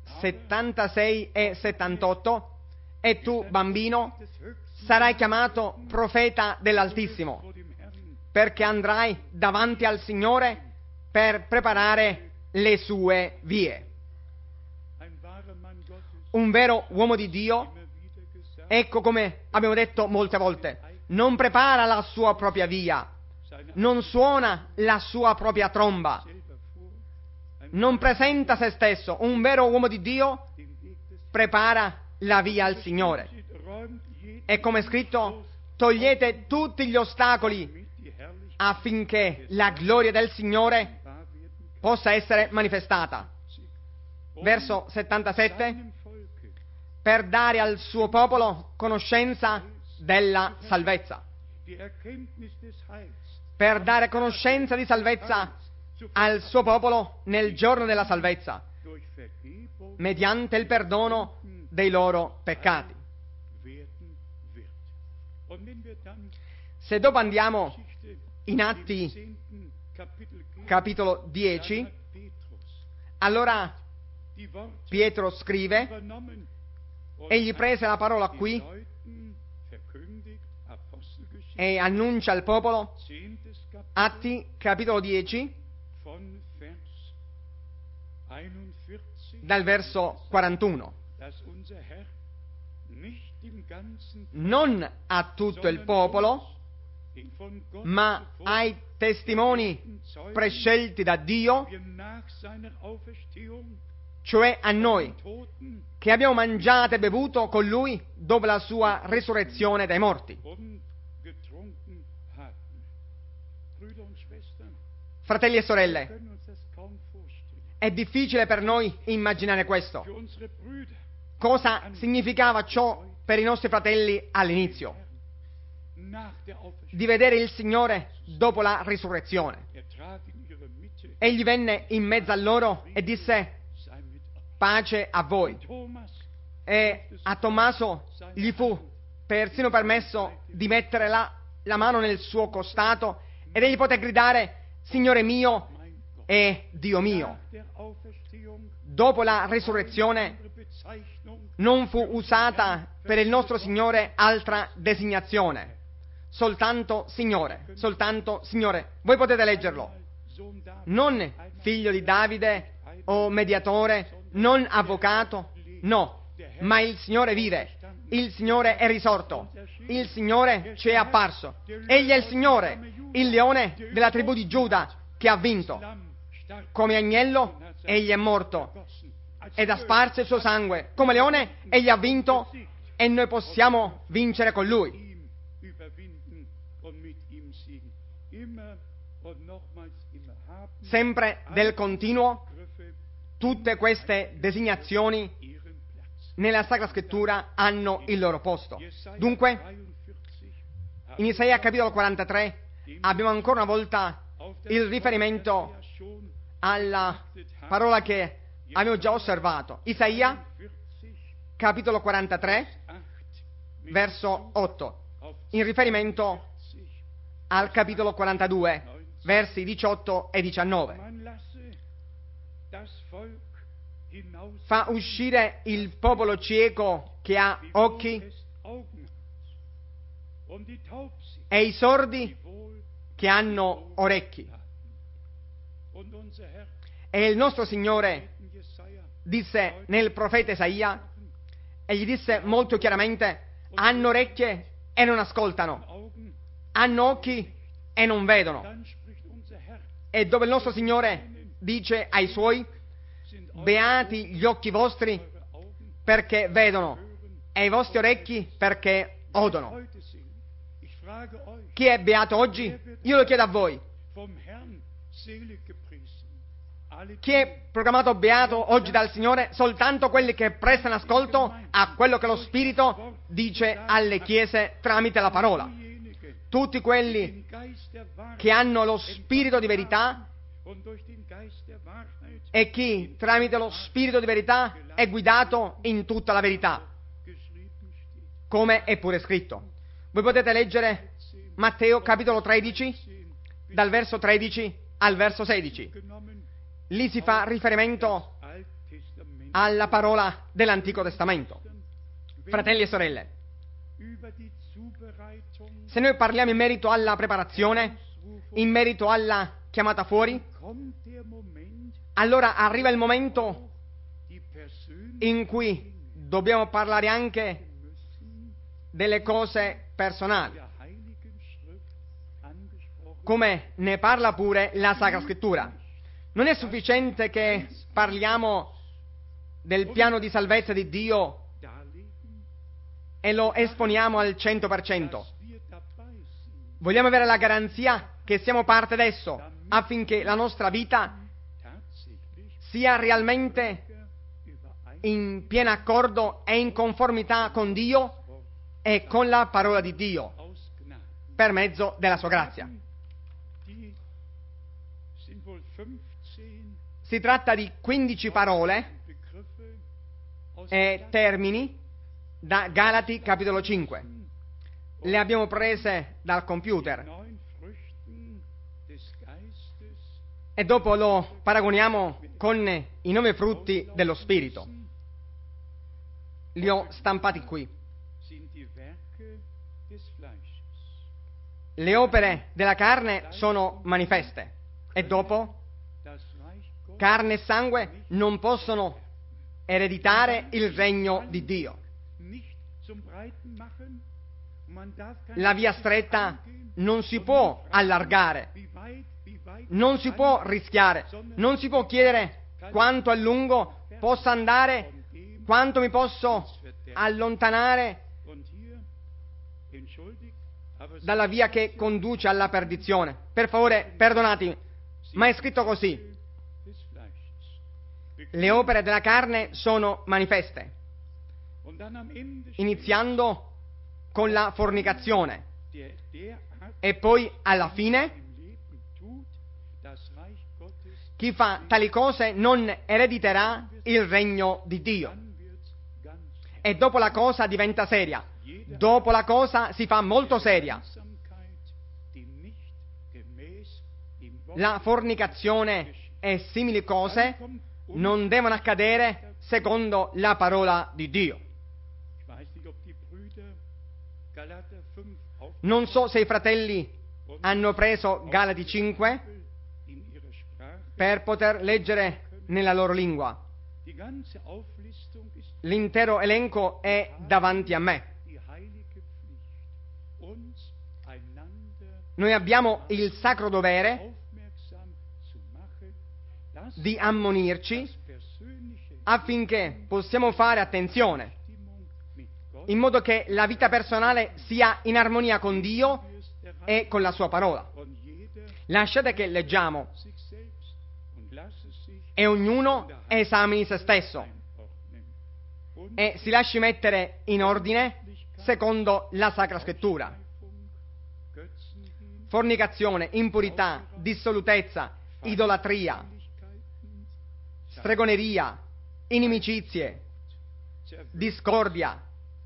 76 e 78, e tu, bambino, sarai chiamato profeta dell'Altissimo, vor dem Herrn perché andrai davanti al Signore per preparare le sue vie. ein wahrer Mann Gottes, Un vero uomo di Dio, immer wieder gesagt, ecco come abbiamo detto molte volte, non prepara la sua propria via, seine non suona la sua propria tromba, selber vor, ein non presenta se stesso. Un vero uomo di Dio den Weg des prepara la via al Signore. räumt jeden E come è scritto, togliete tutti gli ostacoli mit die Herrlichkeit affinché la gloria del Signore wahr werden kann. possa essere manifestata. Verso 77, Seinem Volke per dare al suo popolo conoscenza della salvezza, die Erkenntnis des Heils per dare conoscenza di salvezza al suo popolo nel giorno della salvezza, durch Vergebung mediante il perdono dei loro peccati. werden wird. Und wenn wir dann Se dopo andiamo Geschichte in Atti, im 10. Kapitel gehen, capitolo dann 10, hat Petrus allora die Worte Pietro scrive, übernommen und egli hat prese la parola den qui Leuten verkündigt, Apostelgeschichte, e annuncia al popolo, 10. Kapitel Atti, capitolo 10, von Vers 41, dal verso 41. dass unser Herr nicht dem ganzen Non a tutto il popolo, den von Gott ma zuvor ai testimoni Zeugen, prescelti da Dio, wir nach seiner Auferstehung cioè a noi, von Toten che abbiamo mangiato e bevuto con Lui dopo la sua risurrezione dai morti. und getrunken haben. Brüder und Schwestern, Fratelli e wir sorelle, können uns das kaum vorstellen. è difficile per noi immaginare questo. Für unsere Brüder, Cosa significava ciò per i nostri fratelli all'inizio? nach der Auferstehung, Di vedere il Signore dopo la risurrezione. trat in ihre Mitte, Egli venne in mezzo a loro e disse: sei mit euch. pace a voi. Thomas, E a Tommaso gli fu persino permesso di mettere la mano nel suo costato ed egli poté gridare: Signore mio mein Gott, e Dio mio. nach der Auferstehung, Dopo la risurrezione andere Bezeichnung, non fu usata per il nostro Signore altra designazione, soltanto Signore, soltanto Signore. Voi potete leggerlo. Sohn David, Non figlio di Davide o mediatore, non avvocato, no, ma il Signore vive, il Signore è risorto, il Signore ci è apparso. Egli è il Signore, il leone della tribù di Giuda che ha vinto. Lamm, stark Come agnello egli è morto ed ha sparso il suo sangue. Come leone egli ha vinto e noi possiamo vincere con lui. ihm überwinden und mit ihm siegen. Immer und nochmals immer haben Sempre del continuo, Begriffe tutte queste designazioni ihren Platz. nella Sacra Scrittura hanno il loro posto. Jesaja Dunque, 43 in Isaia capitolo 43 abbiamo ancora una volta auf das il Wort, riferimento das wir ja schon alla beachtet haben. parola che abbiamo già osservato. Isaia 43, capitolo 43 8, mit verso 8, auf in riferimento 40, al capitolo 42 versi 18 e 19. man lasse das Volk hinaus, Fa uscire il popolo cieco che ha die occhi wohl es Augen hat, und die taub sind, e i sordi die wohl che hanno orecchi. haben. Und unser Herr E il nostro Signore in Jesaja disse nel profeta Isaia, e gli disse molto chiaramente: hanno orecchie e non ascoltano, Augen, hanno occhi e non vedono. dann spricht unser Herr, E dove il nostro Signore dice ai Suoi: sind beati gli occhi vostri eure Augen perché vedono hören, e i vostri orecchi perché odono. heute singen. Ich frage euch, Chi è beato oggi? Io lo chiedo a voi. vom Herrn selig gepriesen. Alle Chi è proclamato beato oggi dal Signore? Soltanto quelli che prestano ascolto a quello che lo Spirito dice alle chiese tramite la parola. diejenigen, Tutti quelli den Geist der Wahrheit che hanno lo Spirito di verità und durch den Geist der Wahrheit e chi tramite lo Spirito di verità è guidato in tutta la verità, geschrieben steht. come è pure scritto. Voi potete leggere Matteo capitolo 13, dal verso 13 al verso 16. Genommen Lì si fa riferimento Alt Testament alla parola dell'Antico Testamento. Fratelli e sorelle, über die Zubereitung se noi parliamo in merito alla preparazione, in merito alla chiamata fuori, kommt der Moment, allora arriva il momento die persönlichen in cui dobbiamo parlare anche müssen delle cose personali, der Heiligen Schrift angesprochen come ne parla pure la Sacra Scrittura. Non è sufficiente che parliamo del piano di salvezza di Dio darlegen, e lo esponiamo al 100%. dass wir dabei sind, Vogliamo avere la garanzia che siamo parte d'esso, affinché la nostra vita tatsächlich sia realmente überein in pieno accordo e in conformità con Dio e con la parola di Dio, aus Gnaden. per mezzo della sua grazia. Die sind wohl 15 Si tratta di 15 parole Begriffe aus e termini da Galati capitolo 5. Le abbiamo prese dal computer 9 Früchten des Geistes e dopo lo paragoniamo con i 9 frutti dello Spirito. Li ho stampati qui. sind die Werke des Fleisches. Le opere della carne sono manifeste e dopo Das Reich Gottes carne e sangue non possono ereditare il regno di Dio. nicht zum Breiten machen. Man darf kein La via stretta non si può allargare, wie weit non si può rischiare, non si può chiedere quanto a lungo possa andare, quanto mi posso allontanare und hier entschuldigt, aber dalla via che conduce alla perdizione. Per favore, perdonatemi, ma è scritto così. des Fleisches. Le opere della carne sono manifeste, Und dann am Ende steht, iniziando con la fornicazione der hat e poi alla fine im Leben tut, das Reich Gottes, chi fa tali cose non erediterà il regno di Dio. dann wird's ganz E dopo la cosa diventa seria, dopo la cosa si fa molto seria. Einsamkeit, die nicht gemäß dem Wort La fornicazione e simili cose non devono accadere secondo la parola di Dio. Ich weiß nicht, ob die Brüder Galater 5 auf Non so se i fratelli hanno preso Galati 5 in ihrer Sprache. per poter leggere nella loro lingua. Die ganze Auflistung ist L'intero elenco è davanti a me. die heilige Pflicht, uns einander Noi abbiamo il sacro dovere aufmerksam zu machen, dass di ammonirci das persönliche affinché possiamo fare attenzione, Stimmung mit Gott in modo che la vita personale sia in armonia con Dio e con la sua parola. und jeder Lasciate che leggiamo sich selbst und lasse sich e ognuno esamini se stesso einordnen. Und e si lasci mettere in ordine secondo la Sacra Scrittura. Ausschweifung, Götzendienst, Fornicazione, impurità, dissolutezza, idolatria, Feindlichkeiten, stregoneria, inimicizie, discordia,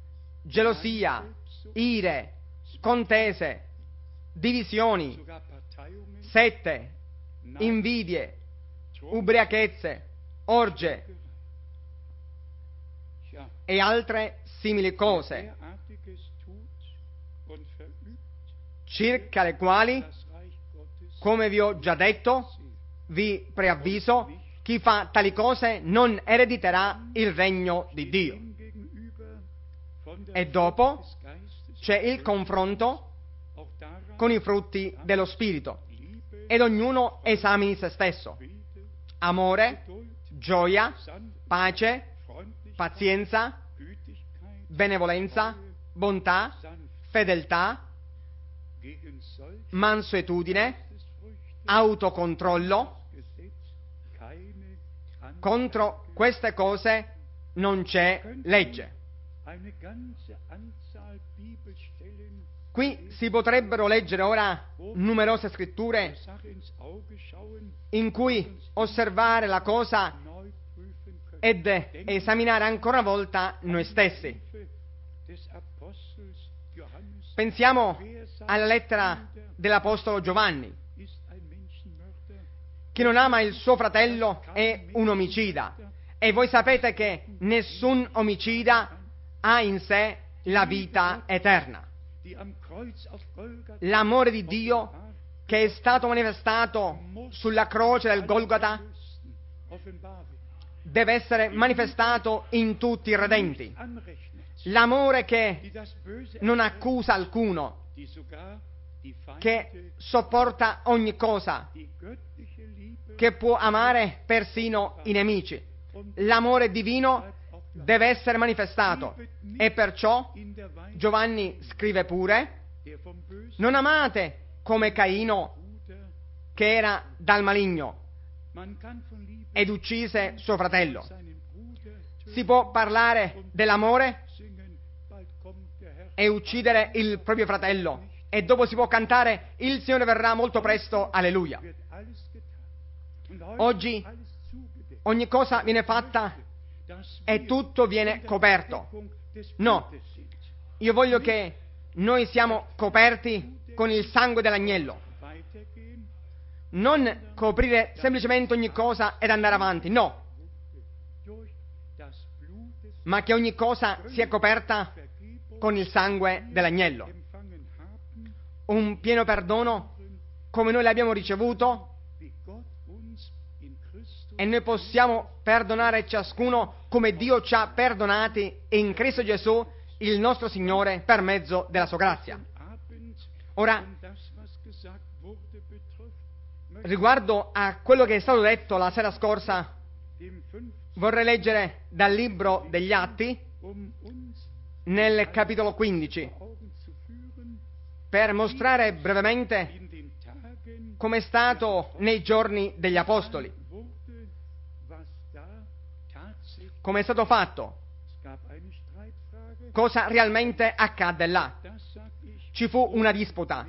gelosia, ire, contese, divisioni, sogar Parteiungen, sette, invidie, ubriachezze, orge ja, e altre simili cose, derartiges tut und verübt circa le quali, das Reich Gottes come vi ho già detto, vi preavviso, chi fa tali cose non erediterà il regno di Dio. dem gegenüber von der E dopo des Geistes c'è il confronto auch daran con i frutti dello Spirito Liebe, ed ognuno esamini se stesso. Friede, Amore, Geduld, gioia, Sanftmut, pace, Freundlichkeit, pazienza, Gütigkeit, benevolenza, bontà, Sanftmut. fedeltà, Gegen solche mansuetudine. Geistesfrüchte autocontrollo. Contro queste cose non c'è legge. Qui si potrebbero leggere ora numerose scritture in cui osservare la cosa ed esaminare ancora una volta noi stessi. Pensiamo alla lettera dell'Apostolo Giovanni. Chi non ama il suo fratello è un omicida. E voi sapete che nessun omicida ha in sé la vita eterna. L'amore di Dio che è stato manifestato sulla croce del Golgota deve essere manifestato in tutti i redenti. L'amore che non accusa alcuno, che sopporta ogni cosa, che può amare persino i nemici. L'amore divino deve essere manifestato e perciò Giovanni scrive pure: non amate come Caino, che era dal maligno ed uccise suo fratello. Si può parlare dell'amore e uccidere il proprio fratello e dopo si può cantare il Signore verrà molto presto, alleluia. Oggi ogni cosa viene fatta e tutto viene coperto. No, io voglio che noi siamo coperti con il sangue dell'agnello. Non coprire semplicemente ogni cosa ed andare avanti, no. Ma che ogni cosa sia coperta con il sangue dell'agnello. Un pieno perdono come noi l'abbiamo ricevuto, e noi possiamo perdonare ciascuno come Dio ci ha perdonati in Cristo Gesù, il nostro Signore, per mezzo della sua grazia. Ora, riguardo a quello che è stato detto la sera scorsa, vorrei leggere dal libro degli Atti, nel capitolo 15, per mostrare brevemente come è stato nei giorni degli Apostoli. Come è stato fatto, cosa realmente accadde là. Ci fu una disputa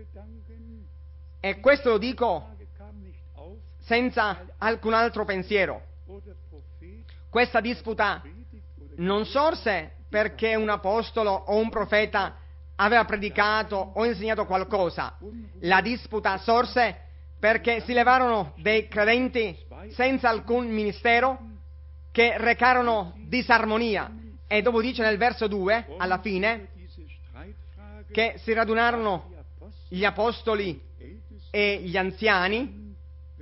e questo lo dico senza alcun altro pensiero. Questa disputa non sorse perché un apostolo o un profeta aveva predicato o insegnato qualcosa. La disputa sorse perché si levarono dei credenti senza alcun ministero che recarono disarmonia, e dopo dice nel verso 2, alla fine, che si radunarono gli apostoli e gli anziani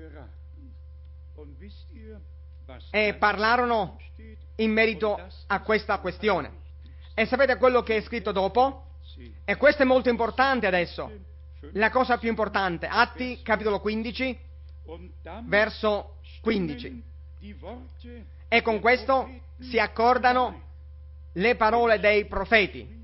e parlarono in merito a questa questione. E sapete quello che è scritto dopo? E questo è molto importante adesso, la cosa più importante. Atti capitolo 15, verso 15. E con questo si accordano le parole dei profeti,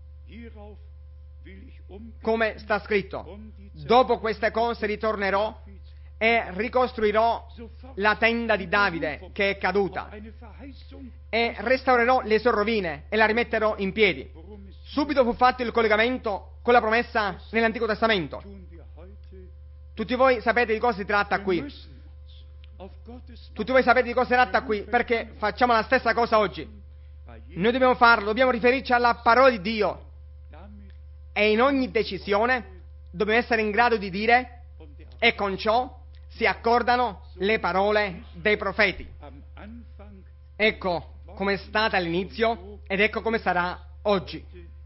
come sta scritto: dopo queste cose ritornerò e ricostruirò la tenda di Davide che è caduta e restaurerò le sue rovine e la rimetterò in piedi. Subito fu fatto il collegamento con la promessa nell'Antico Testamento. Tutti voi sapete di cosa si tratta qui. Tutti voi sapete di cosa si tratta qui, perché facciamo la stessa cosa oggi. Noi dobbiamo farlo, dobbiamo riferirci alla parola di Dio e in ogni decisione dobbiamo essere in grado di dire: e con ciò si accordano le parole dei profeti. Ecco come è stata all'inizio ed ecco come sarà oggi.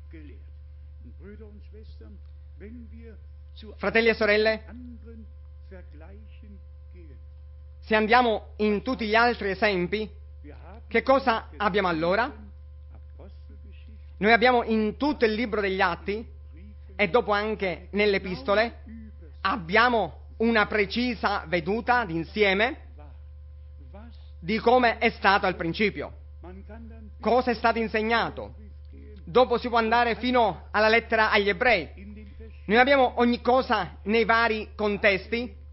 Fratelli e sorelle, se andiamo in tutti gli altri esempi, che cosa abbiamo allora? Noi abbiamo in tutto il libro degli Atti e dopo anche nelle epistole abbiamo una precisa veduta d'insieme di come è stato al principio, cosa è stato insegnato. Dopo si può andare fino alla lettera agli Ebrei. Noi abbiamo ogni cosa nei vari contesti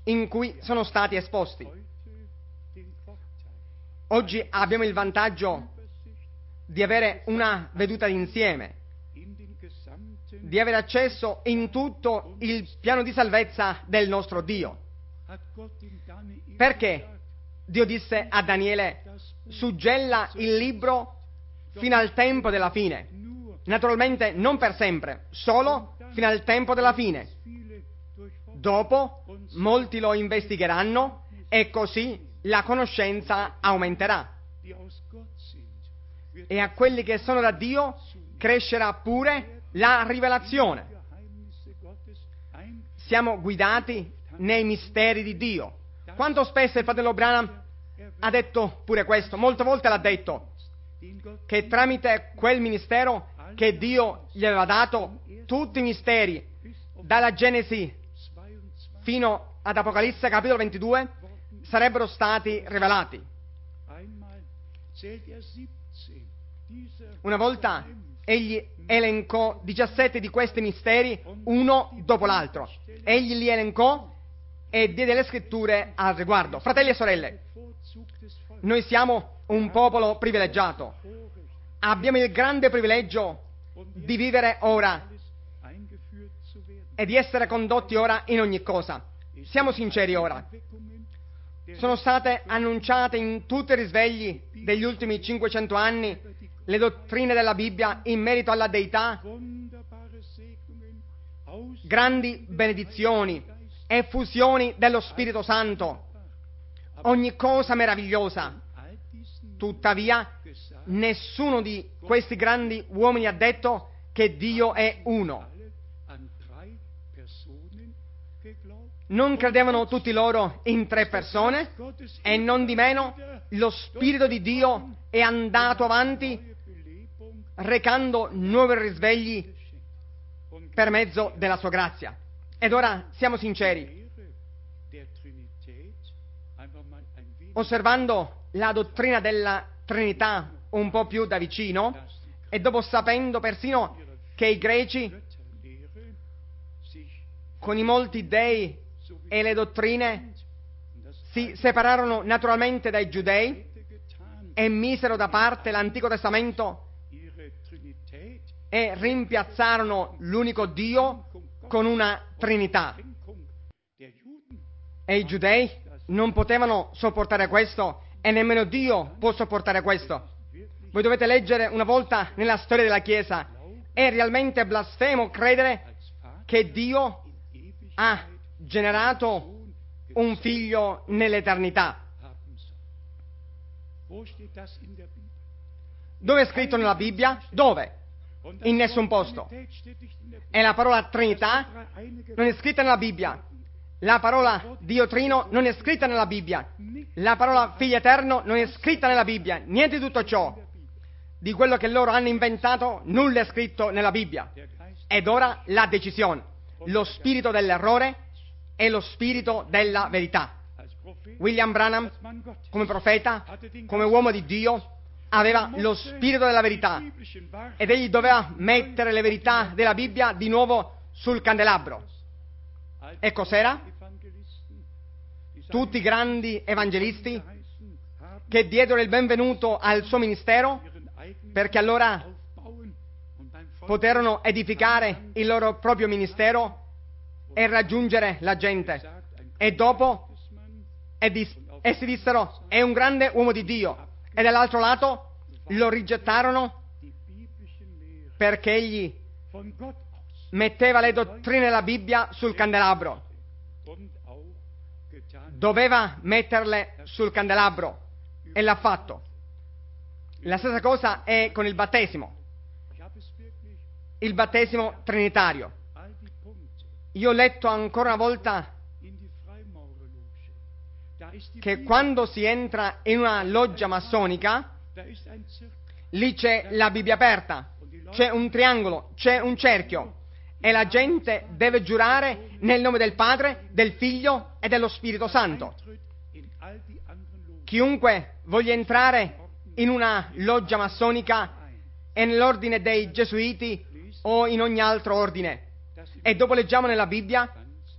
in cui sono stati esposti. heute den Vorteil, Oggi abbiamo il vantaggio di avere una veduta d'insieme, in den gesamten di avere accesso in tutto il piano di salvezza del nostro Dio. hat Gott dem Daniel Perché gesagt, Dio disse a Daniele: suggella il libro fino al tempo della fine. nur Naturalmente non per sempre, solo fino al tempo della fine. viele durchfochten, Dopo molti lo investigheranno e così la conoscenza aumenterà. die aus Gott sind, wird E a quelli che sono da Dio crescerà pure la rivelazione. Geheimnisse Gottes ein, Siamo guidati nei misteri di Dio. Quanto spesso il fratello Branham ha detto pure questo, molte volte l'ha detto, den Gott che tramite quel ministero che Dio gli aveva dato, tutti i misteri, dalla Genesi 22 fino ad Apocalisse capitolo 22, sarebbero stati rivelati. einmal zählt 17 dieser Una volta egli elencò 17 di questi misteri, uno dopo l'altro. Egli li elencò e diede le scritture al riguardo. Fratelli e sorelle, bevorzugtes Volk, noi siamo un popolo privilegiato. Abbiamo il grande privilegio di vivere ora alles eingeführt zu werden. e di essere condotti ora in ogni cosa. Siamo sinceri ora. Erweckungen der Sono state annunciate in tutti i risvegli degli ultimi 500 anni le dottrine della Bibbia in merito alla deità, wunderbare Segnungen aus grandi benedizioni, effusioni dello Spirito Santo, ogni cosa meravigliosa. all diesen Tuttavia, gesagt, nessuno di questi grandi uomini ha detto che Dio è uno. alle an 3 Personen geglaubt. Non credevano tutti loro in 3 persone e non di meno lo Spirito di Dio è andato avanti Neue Belebung recando nuovi risvegli geschenkt. Und per mezzo della sua grazia. Ed ora siamo sinceri, Lehre der Trinität einfach mal ein wenig osservando la dottrina della Trinità un po' più da vicino e dopo sapendo persino che i greci Götterlehre sich con i molti dei so wie e le dottrine und das si separarono naturalmente dai giudei Alte getan, e misero da parte l'Antico Testamento ihre Trinität, e rimpiazzarono l'unico Dio con una Trinità. Schenkung der Juden, E i giudei non potevano sopportare questo e nemmeno Dio può sopportare questo. Voi dovete leggere una volta nella storia della Chiesa. È realmente blasfemo credere als Vater che Dio in Ewigkeit ha generato un figlio nell'eternità. haben soll. Wo steht das in der Bibel? Dove è scritto nella Bibbia? Dove? Und In nessun posto. Trinität steht nicht in der Bibel. E la parola Trinità non è scritta nella Bibbia. La parola Dio Trino non è scritta nella Bibbia. La parola Figlio Eterno non è scritta nella Bibbia. Niente di tutto ciò. Di quello che loro hanno inventato, nulla è scritto nella Bibbia. Der Geist Ed ora la decisione. Lo spirito dell'errore e lo spirito della verità. als Prophet, William Branham, als Mann Gottes, come profeta, come uomo di Dio, aveva lo spirito della verità. die biblischen Wahrheiten Ed egli doveva mettere le verità della Bibbia di nuovo sul candelabro. als E cos'era? Evangelisten, die Tutti i grandi evangelisti geheißen haben, che diedero il benvenuto al suo ministero ihren eigenen perché allora aufbauen und beim Volk poterono edificare il loro proprio ministero e raggiungere la gente. sagt, ein E dopo Gottesmann, essi dissero è un grande uomo di Dio. E dall'altro lato lo rigettarono die biblischen Lehren perché egli von Gott aus metteva le dottrine della Bibbia sul candelabro. und auch getan. Doveva metterle sul candelabro e l'ha fatto. La stessa cosa è con il battesimo, Ich habe es wirklich il battesimo trinitario. all die Punkte Io ho letto ancora una volta in die Freimaurerloge. Da ist die che Bibel, quando si entra in una loggia massonica, da ist ein Zirkel. lì c'è la Bibbia aperta, c'è un triangolo, c'è un cerchio e la gente deve giurare nel nome del Padre, del Figlio e dello Spirito Santo. Eintritt in all die anderen Logen. Chiunque voglia entrare in una loggia massonica è nell'ordine dei Gesuiti o in ogni altro ordine. Das E dopo leggiamo nella Bibbia 20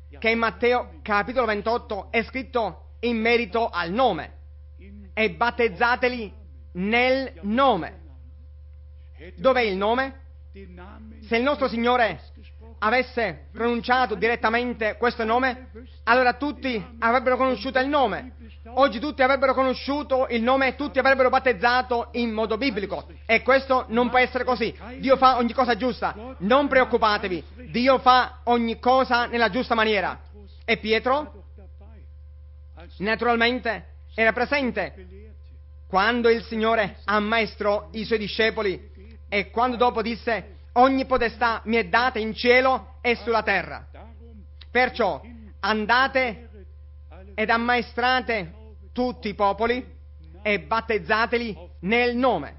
che in Matteo capitolo 28 è scritto in merito al nome: e battezzateli nel nome. Dov'è il nome? Se il nostro Signore avesse pronunciato direttamente questo nome, allora tutti avrebbero conosciuto il nome. Oggi tutti avrebbero conosciuto il nome e tutti avrebbero battezzato in modo biblico. E questo non può essere così. Dio fa ogni cosa giusta. Non preoccupatevi. Dio fa ogni cosa nella giusta maniera. E Pietro, naturalmente, era presente quando il Signore ammaestrò i Suoi discepoli e quando dopo disse: ogni potestà mi è data in cielo e sulla terra. Perciò andate ed ammaestrate tutti i popoli e battezzateli nel nome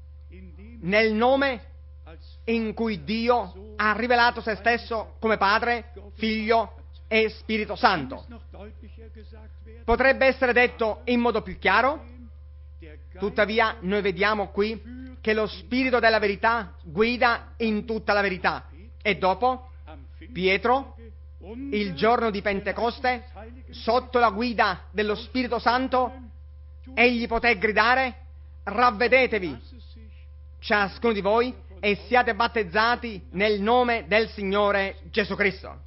in cui Dio ha rivelato se stesso come Padre, Figlio e Spirito Santo. Potrebbe essere detto in modo più chiaro, tuttavia noi vediamo qui che lo Spirito della verità guida in tutta la verità. E dopo, Pietro, il giorno di Pentecoste, sotto la guida dello Spirito Santo, egli poté gridare: ravvedetevi, ciascuno di voi, e siate battezzati nel nome del Signore Gesù Cristo.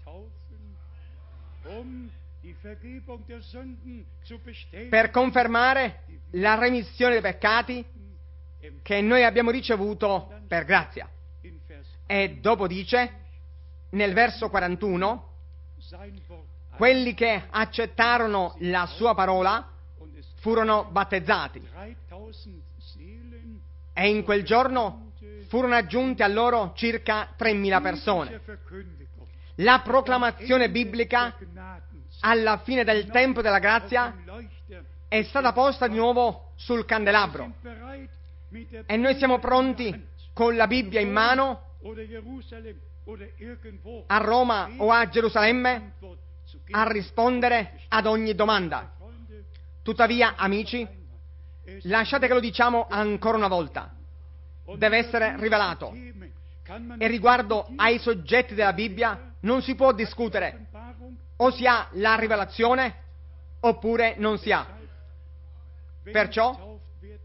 Per confermare la remissione dei peccati che noi abbiamo ricevuto per grazia. E dopo dice, nel verso 41, quelli che accettarono la sua parola furono battezzati. E in quel giorno furono aggiunte a loro circa 3.000 persone. La proclamazione biblica alla fine del tempo della grazia è stata posta di nuovo sul candelabro. E noi siamo pronti con la Bibbia in mano a Roma o a Gerusalemme a rispondere ad ogni domanda. Tuttavia, amici, lasciate che lo diciamo ancora una volta: deve essere rivelato. E riguardo ai soggetti della Bibbia non si può discutere. O si ha la rivelazione oppure non si ha. Perciò,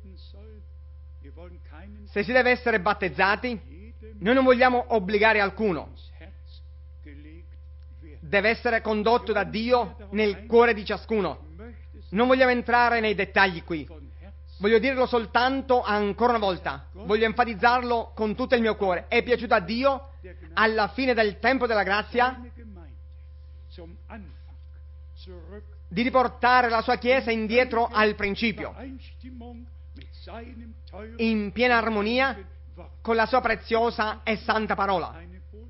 se si deve essere battezzati, noi non vogliamo obbligare alcuno. Deve essere condotto da Dio nel cuore di ciascuno. Non vogliamo entrare nei dettagli qui. Voglio dirlo soltanto ancora una volta. Voglio enfatizzarlo con tutto il mio cuore. È piaciuto a Dio, alla fine del tempo della grazia, di riportare la sua Chiesa indietro al principio, in piena armonia con la sua preziosa e santa parola.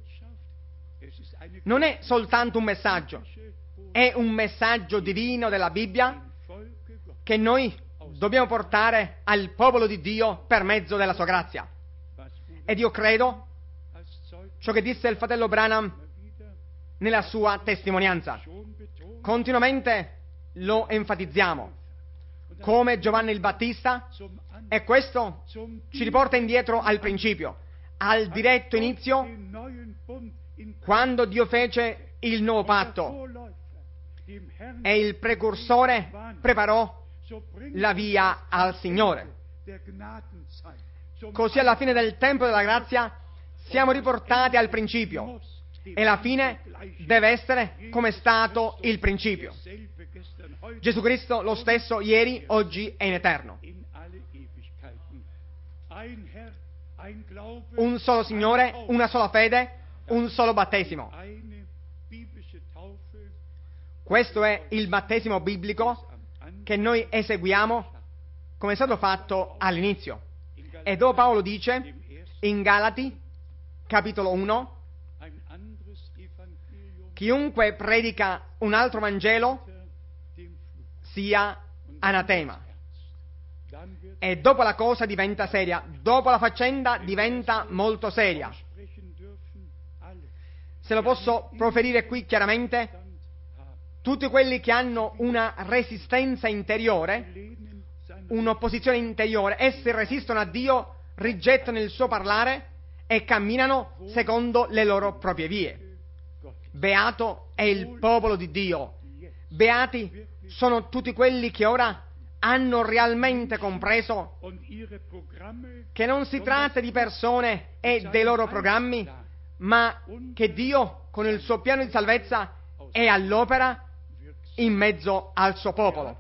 Non è soltanto un messaggio, è un messaggio divino della Bibbia che noi dobbiamo portare al popolo di Dio per mezzo della sua grazia. Ed io credo ciò che disse il fratello Branham nella sua testimonianza. Continuamente lo enfatizziamo come Giovanni il Battista, e questo ci riporta indietro al principio, al diretto inizio, quando Dio fece il nuovo patto e il precursore preparò la via al Signore. Così alla fine del tempo della grazia siamo riportati al principio, e la fine deve essere come è stato il principio. Gesù Cristo lo stesso ieri, oggi e in eterno. Un solo Signore, una sola fede, un solo battesimo. Questo è il battesimo biblico che noi eseguiamo come è stato fatto all'inizio. E dopo Paolo dice in Galati, capitolo 1, chiunque predica un altro Vangelo sia anatema. E dopo la cosa diventa seria, dopo la faccenda diventa molto seria. Se lo posso proferire qui chiaramente, tutti quelli che hanno una resistenza interiore, un'opposizione interiore, essi resistono a Dio, rigettano il suo parlare e camminano secondo le loro proprie vie. Beato è il popolo di Dio. Beati sono tutti quelli che ora hanno realmente compreso che non si tratta di persone e dei loro programmi, ma che Dio, con il suo piano di salvezza, è all'opera in mezzo al suo popolo.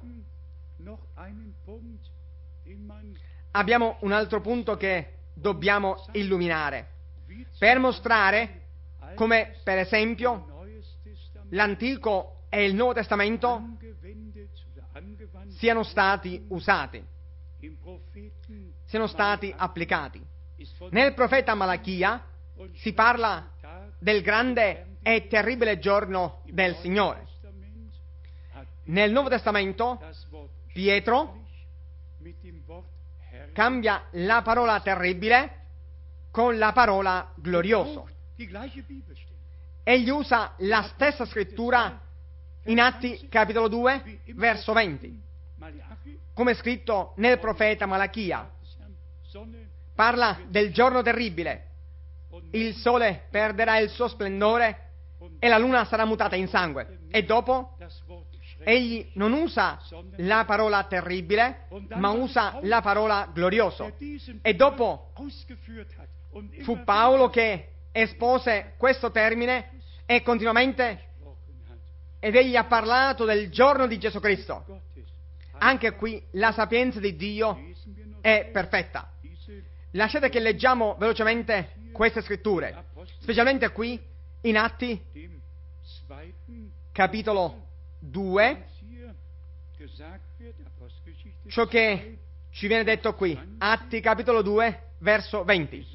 Abbiamo un altro punto che dobbiamo illuminare per mostrare come, per esempio, l'Antico e il Nuovo Testamento siano stati usati, siano stati applicati. Nel profeta Malachia si parla del grande e terribile giorno del Signore. Nel Nuovo Testamento Pietro cambia la parola terribile con la parola glorioso. Egli usa la stessa scrittura in Atti capitolo 2 verso 20, come scritto nel profeta Malachia. Parla del giorno terribile. Il sole perderà il suo splendore e la luna sarà mutata in sangue. E dopo egli non usa la parola terribile, ma usa la parola glorioso. E dopo fu Paolo che espose questo termine e continuamente, ed egli ha parlato del giorno di Gesù Cristo. Anche qui la sapienza di Dio è perfetta. Lasciate che leggiamo velocemente queste scritture, specialmente qui in Atti capitolo 2, ciò che ci viene detto qui, Atti capitolo 2 verso 20.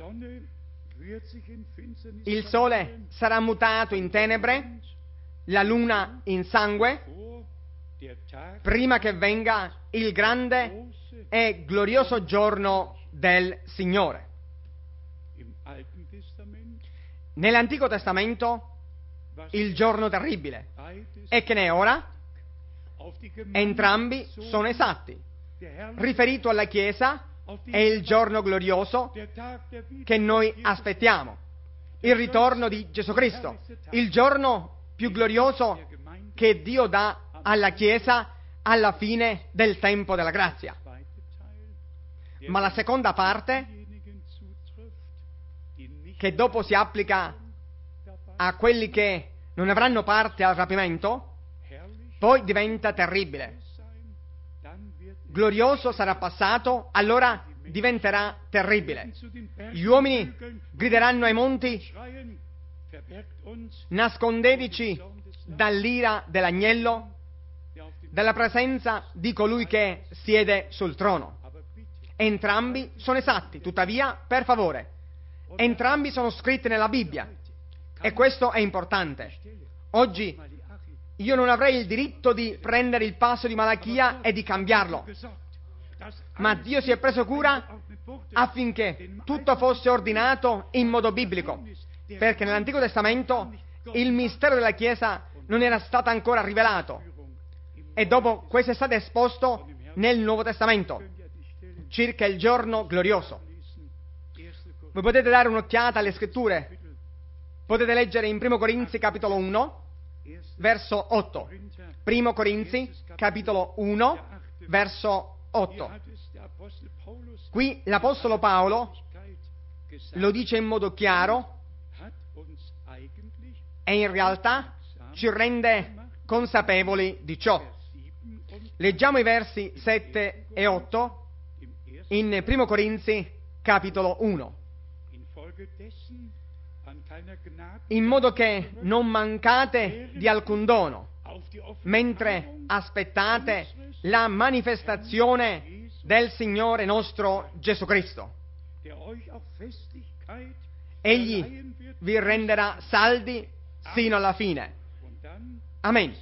Il sole sarà mutato in tenebre, la luna in sangue, prima che venga il grande e glorioso giorno del Signore. Nell'Antico Testamento il giorno terribile e che ne è ora, entrambi sono esatti. Riferito alla Chiesa è il giorno glorioso che noi aspettiamo, il ritorno di Gesù Cristo, il giorno più glorioso che Dio dà alla Chiesa alla fine del tempo della grazia. Ma la seconda parte, che dopo si applica a quelli che non avranno parte al rapimento, poi diventa terribile. Glorioso sarà passato, allora diventerà terribile. Gli uomini grideranno ai monti: nascondeteci dall'ira dell'agnello, dalla presenza di colui che siede sul trono. Entrambi sono esatti, tuttavia, per favore, entrambi sono scritti nella Bibbia, e questo è importante. Oggi io non avrei il diritto di prendere il passo di Malachia e di cambiarlo, ma Dio si è preso cura affinché tutto fosse ordinato in modo biblico, perché nell'Antico Testamento il mistero della Chiesa non era stato ancora rivelato, e dopo questo è stato esposto nel Nuovo Testamento, circa il giorno glorioso. Voi potete dare un'occhiata alle scritture, potete leggere in 1 Corinzi capitolo 1, verso 8. 1 Corinzi capitolo 1, verso 8. Qui l'Apostolo Paolo lo dice in modo chiaro e in realtà ci rende consapevoli di ciò. Leggiamo i versi 7 e 8 in 1 Corinzi capitolo 1. In modo che non mancate di alcun dono, mentre aspettate la manifestazione del Signore nostro Gesù Cristo. Egli vi renderà saldi sino alla fine. Amen.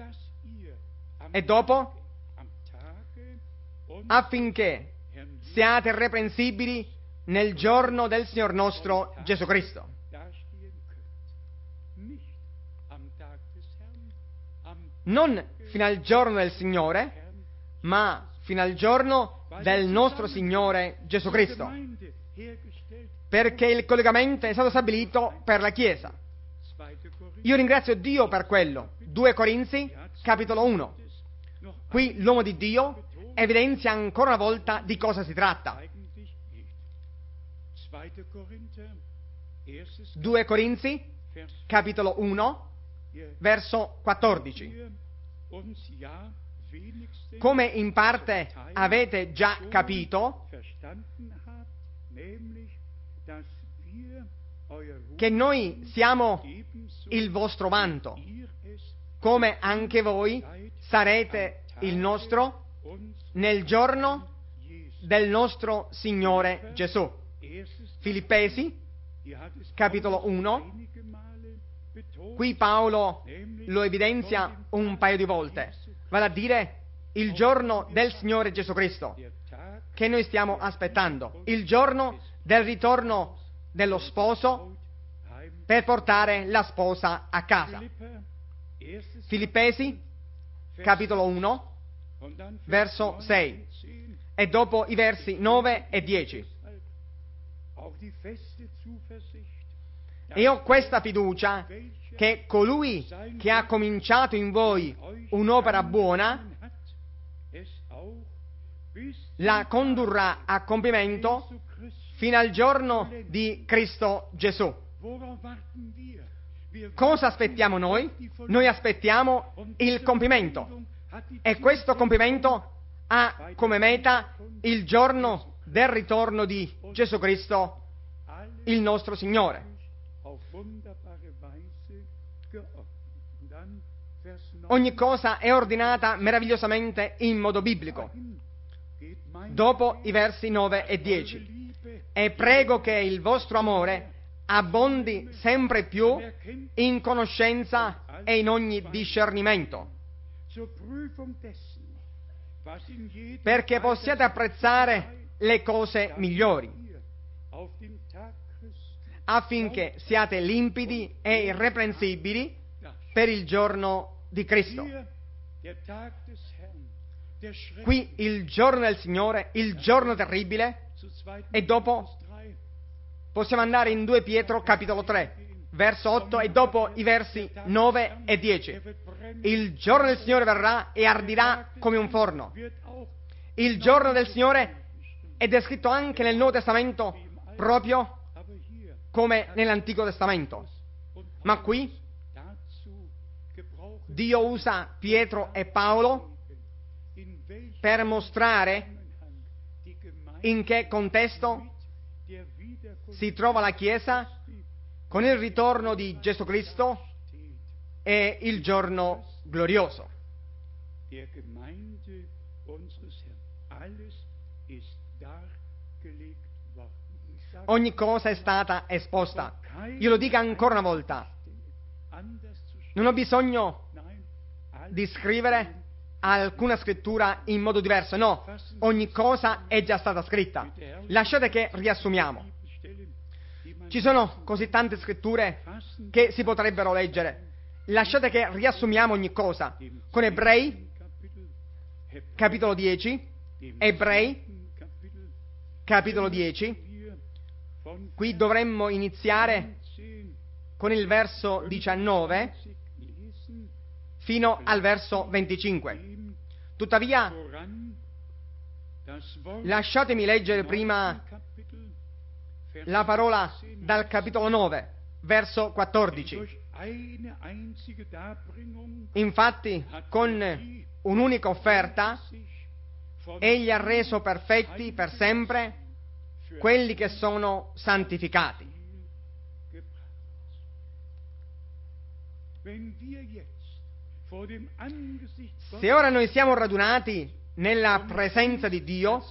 E dopo, affinché siate irreprensibili nel giorno del Signor nostro Gesù Cristo. Non fino al giorno del Signore, ma fino al giorno del nostro Signore Gesù Cristo, perché il collegamento è stato stabilito per la Chiesa. Io ringrazio Dio per quello. 2 Corinzi, capitolo 1. Qui l'uomo di Dio evidenzia ancora una volta di cosa si tratta. 2 Corinzi, capitolo 1, verso 14. Come in parte avete già capito, che noi siamo il vostro vanto, come anche voi sarete il nostro nel giorno del nostro Signore Gesù. Filippesi, capitolo 1. Qui Paolo lo evidenzia un paio di volte, vale a dire il giorno del Signore Gesù Cristo, che noi stiamo aspettando, il giorno del ritorno dello sposo per portare la sposa a casa. Filippesi, capitolo 1, verso 6, e dopo i versi 9 e 10. E ho questa fiducia che colui che ha cominciato in voi un'opera buona la condurrà a compimento fino al giorno di Cristo Gesù. Cosa aspettiamo noi? Noi aspettiamo il compimento, e questo compimento ha come meta il giorno del ritorno di Gesù Cristo, il nostro Signore. Ogni cosa è ordinata meravigliosamente in modo biblico. Dopo i versi 9 e 10. E prego che il vostro amore abbondi sempre più in conoscenza e in ogni discernimento, perché possiate apprezzare le cose migliori, affinché siate limpidi e irreprensibili per il giorno di Cristo. Qui il giorno del Signore, il giorno terribile, e dopo possiamo andare in 2 Pietro capitolo 3, verso 8, e dopo i versi 9 e 10. Il giorno del Signore verrà e ardirà come un forno. Il giorno del Signore è descritto anche nel Nuovo Testamento proprio come nell'Antico Testamento. Ma qui Dio usa Pietro e Paolo per mostrare in che contesto si trova la Chiesa con il ritorno di Gesù Cristo e il giorno glorioso. Ogni cosa è stata esposta. Io lo dico ancora una volta, non ho bisogno di scrivere alcuna scrittura in modo diverso, no, ogni cosa è già stata scritta. Lasciate che riassumiamo. Ci sono così tante scritture che si potrebbero leggere. Lasciate che riassumiamo ogni cosa con Ebrei, capitolo 10, Ebrei, capitolo 10. Qui dovremmo iniziare con il verso 19 fino al verso 25. Tuttavia, lasciatemi leggere prima la parola dal capitolo 9, verso 14. Infatti, con un'unica offerta, egli ha reso perfetti per sempre quelli che sono santificati. Se ora noi siamo radunati nella presenza di Dio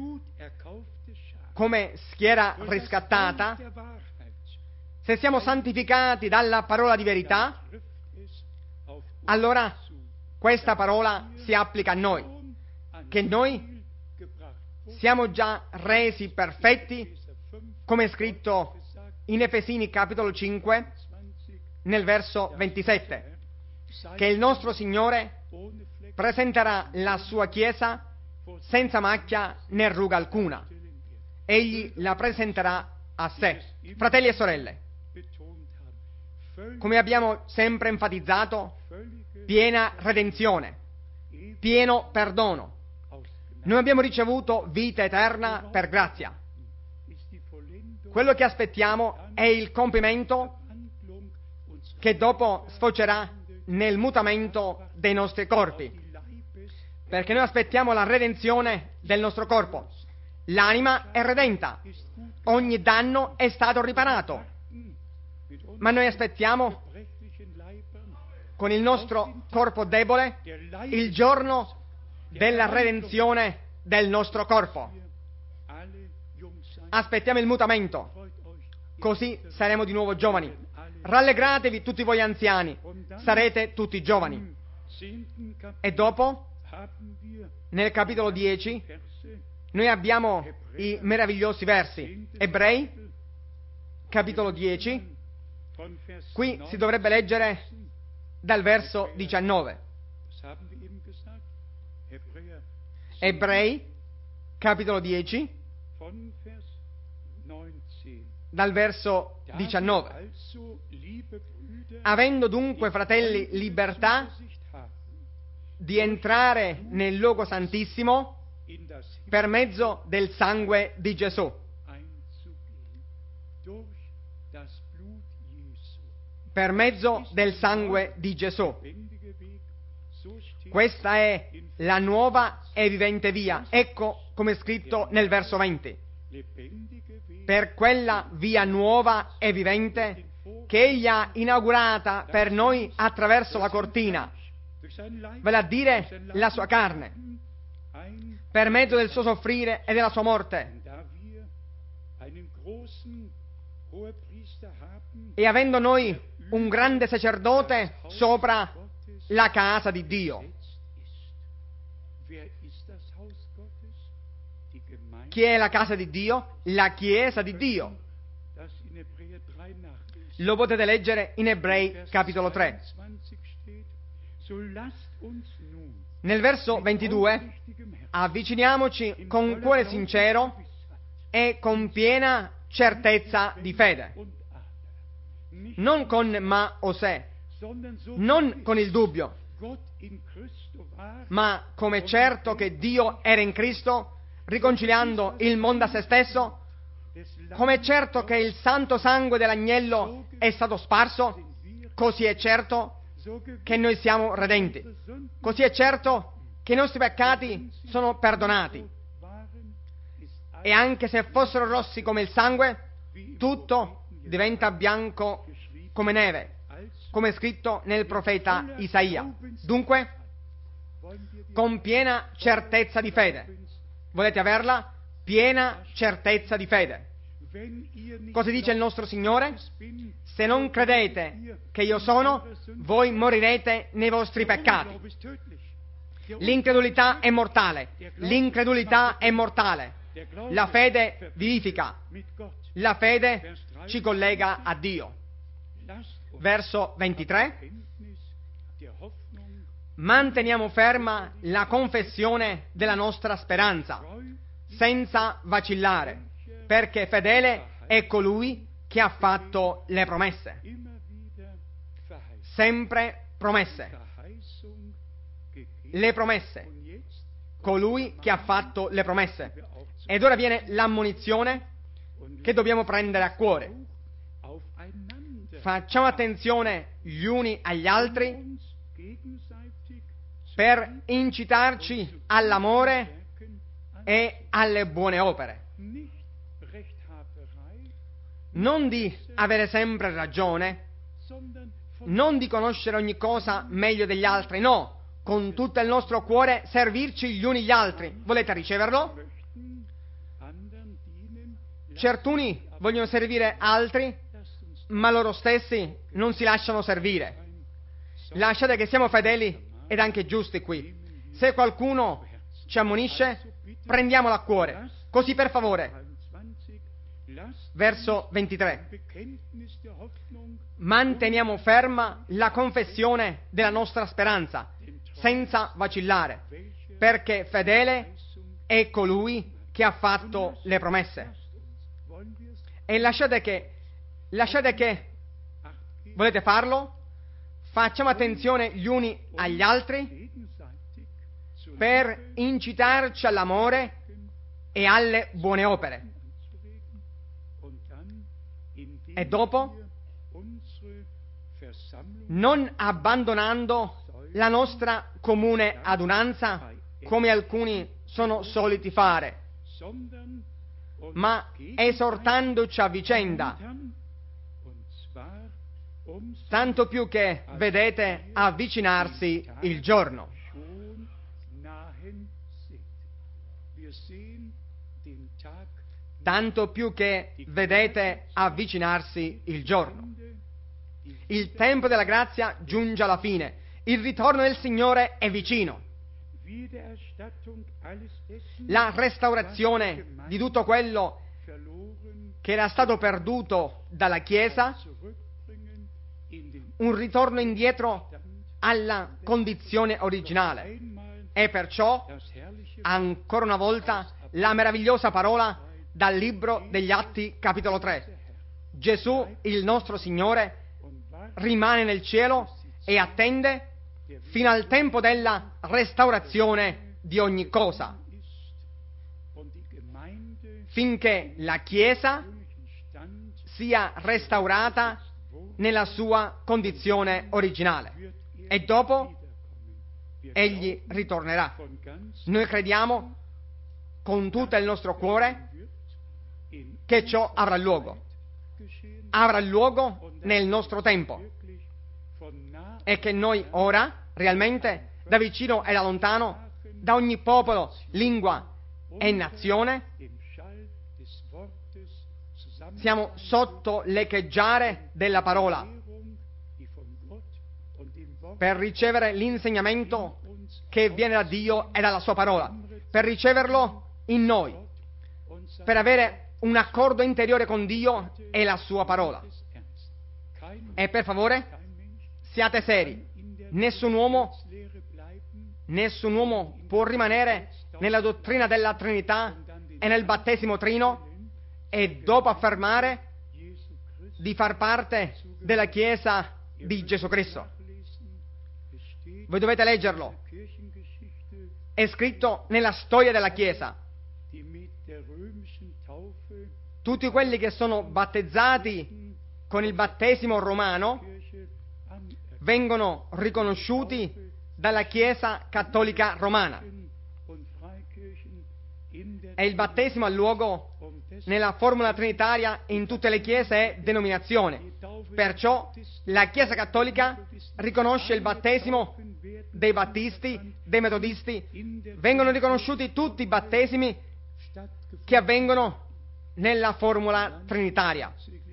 come schiera riscattata, se siamo santificati dalla parola di verità, allora questa parola si applica a noi, che noi siamo già resi perfetti, come è scritto in Efesini capitolo 5 nel verso 27, che il nostro Signore presenterà la sua Chiesa senza macchia né ruga alcuna. Egli la presenterà a sé. Fratelli e sorelle, come abbiamo sempre enfatizzato, völlige piena redenzione, pieno perdono. aus Gnade Noi abbiamo ricevuto vita eterna per grazia. ist die Vollendung Quello che aspettiamo è il compimento Handlung unserer che dopo sfocerà nel mutamento dei nostri corpi, die Leibes perché noi aspettiamo la redenzione del nostro corpo. L'anima è redenta, ist gut ogni danno è stato riparato, mit ma noi aspettiamo unbrechlichen Leibern con il nostro corpo debole der il giorno della redenzione del nostro corpo. alle jung sein. Aspettiamo il mutamento, Freut euch, così saremo di nuovo giovani. Rallegratevi tutti voi anziani, sarete tutti giovani. im 10. Kapitel E dopo, haben wir nel capitolo 10, Verse noi abbiamo i meravigliosi versi. Ebrei, capitolo 10, von Vers qui 9. si dovrebbe leggere dal verso 19. Das haben wir eben gesagt. Hebräer Ebrei, capitolo 10, von Vers 19. dal verso Da 19. wir also, liebe Brüder, Avendo dunque, fratelli, libertà Zuversicht haben, di entrare nel luogo santissimo in das per mezzo del sangue di Gesù. einzugehen. Durch das Blut Jesu. Per mezzo del sangue di Gesù. Lebendige Weg, so steht Questa è la nuova e vivente via. Ecco come è scritto nel verso 20. lebendige Weg, Per quella via nuova e vivente che Egli ha inaugurata per noi attraverso la cortina, durch sein Leib, vale a dire la sua carne, ein, per mezzo del suo soffrire e della sua morte. da wir einen großen Hohepriester haben, E avendo noi un grande sacerdote sopra Gottes la casa di Dio. gesetzt ist. Wer ist das Haus Gottes? Die Gemeinde, Chi è la casa di Dio? La Chiesa di Dio. das in Hebräer 3 nachlesen. Lo potete leggere in Ebrei Vers capitolo 3. 22 steht, so lasst uns nun Nel verso mit 22 aufrichtigem Herzen, avviciniamoci in con voller cuore Glauben sincero und Gewissheit e con piena certezza di fede, und aber, nicht non con ma o se, sondern so non wie con il dubbio, Gott in Christo war, ma come certo che Dio era in Cristo, riconciliando il mondo a se stesso, des come è certo che il santo sangue dell'agnello è stato sparso, così è certo che noi siamo redenti, così è certo che i nostri peccati sono perdonati, e anche se fossero rossi come il sangue, tutto diventa bianco come neve, come è scritto nel profeta Isaia. Dunque, con piena certezza di fede. Volete averla? Piena certezza di fede. Cosa dice il nostro Signore? Se non credete che io sono, voi morirete nei vostri peccati. L'incredulità è mortale. L'incredulità è mortale. La fede vivifica. La fede ci collega a Dio. Verso 23. Manteniamo ferma la confessione della nostra speranza, senza vacillare, perché fedele è colui che ha fatto le promesse. Sempre promesse. Le promesse. Colui che ha fatto le promesse. Ed ora viene l'ammonizione che dobbiamo prendere a cuore. Facciamo attenzione gli uni agli altri per incitarci all'amore e alle buone opere. Non di avere sempre ragione, non di conoscere ogni cosa meglio degli altri, no, con tutto il nostro cuore servirci gli uni gli altri. Volete riceverlo? Certuni vogliono servire altri, ma loro stessi non si lasciano servire. Lasciate che siamo fedeli ed anche giusti qui. Se qualcuno ci ammonisce, prendiamolo a cuore. Così per favore. Verso 23. Manteniamo ferma la confessione della nostra speranza, senza vacillare, perché fedele è colui che ha fatto le promesse. E lasciate che Volete farlo? Facciamo attenzione gli uni agli altri gegenseitig zu per incitarci all'amore e alle buone opere. anzuregen und dann, indem E dopo, wir unsere Versammlung non abbandonando la nostra comune adunanza, come alcuni sono soliti fare, sondern uns ma esortandoci a vicenda, gegenseitig, und zwar umso tanto più che vedete avvicinarsi il giorno. schon nahen sind. Wir sehen den Tag Tanto più che vedete avvicinarsi il giorno. Il tempo della grazia giunge alla fine. Il ritorno del Signore è vicino. Wiedererstattung alles dessen, La restaurazione di tutto quello verloren che era stato perduto dalla Chiesa, zurückbringen in den un ritorno indietro alla condizione originale. einmal E perciò, das herrliche ancora una volta, la meravigliosa parola dal libro degli Atti, capitolo 3. Gesù, il nostro Signore, und wartet rimane nel cielo e attende fino al tempo della restaurazione di ogni cosa, ist und die Gemeinde finché la Chiesa im Stand sia restaurata nella sua condizione originale. wird E dopo wiederkommen. Wir Egli glauben ritornerà. von ganz Noi crediamo con tutto il nostro cuore wird in che ciò avrà luogo. geschehen Avrà luogo nel nostro tempo. wirklich von nah E che noi ora, realmente, da vicino e da lontano, da ogni popolo, lingua e nazione, dem Schall des Wortes zusammen siamo sotto l'echeggiare della parola die von Gott und dem Wort per ricevere l'insegnamento uns che viene da Dio e dalla sua parola, per riceverlo in noi, und sein per avere un accordo interiore con Dio e la sua parola. ist ernst. Kein E per favore, kein Mensch siate seri. in der Nessun uomo, Lehre bleiben nessun uomo può rimanere nella dottrina della Trinità e nel battesimo trino e dopo affermare Jesu Christus di far parte della Chiesa di Gesù Cristo. nachlesen. Es steht Voi dovete leggerlo. in der Kirchengeschichte, È scritto nella storia della Chiesa. die mit der römischen Taufe Tutti quelli che sono battezzati con il battesimo romano Kirche anerkannt vengono riconosciuti dalla Chiesa cattolica romana und Freikirchen in der e il battesimo ha luogo und deshalb nella formula trinitaria in tutte le chiese e denominazioni. Perciò la Chiesa cattolica riconosce il battesimo dei battisti, dei metodisti, vengono riconosciuti tutti i battesimi stattgefunden che avvengono nella formula trinitaria.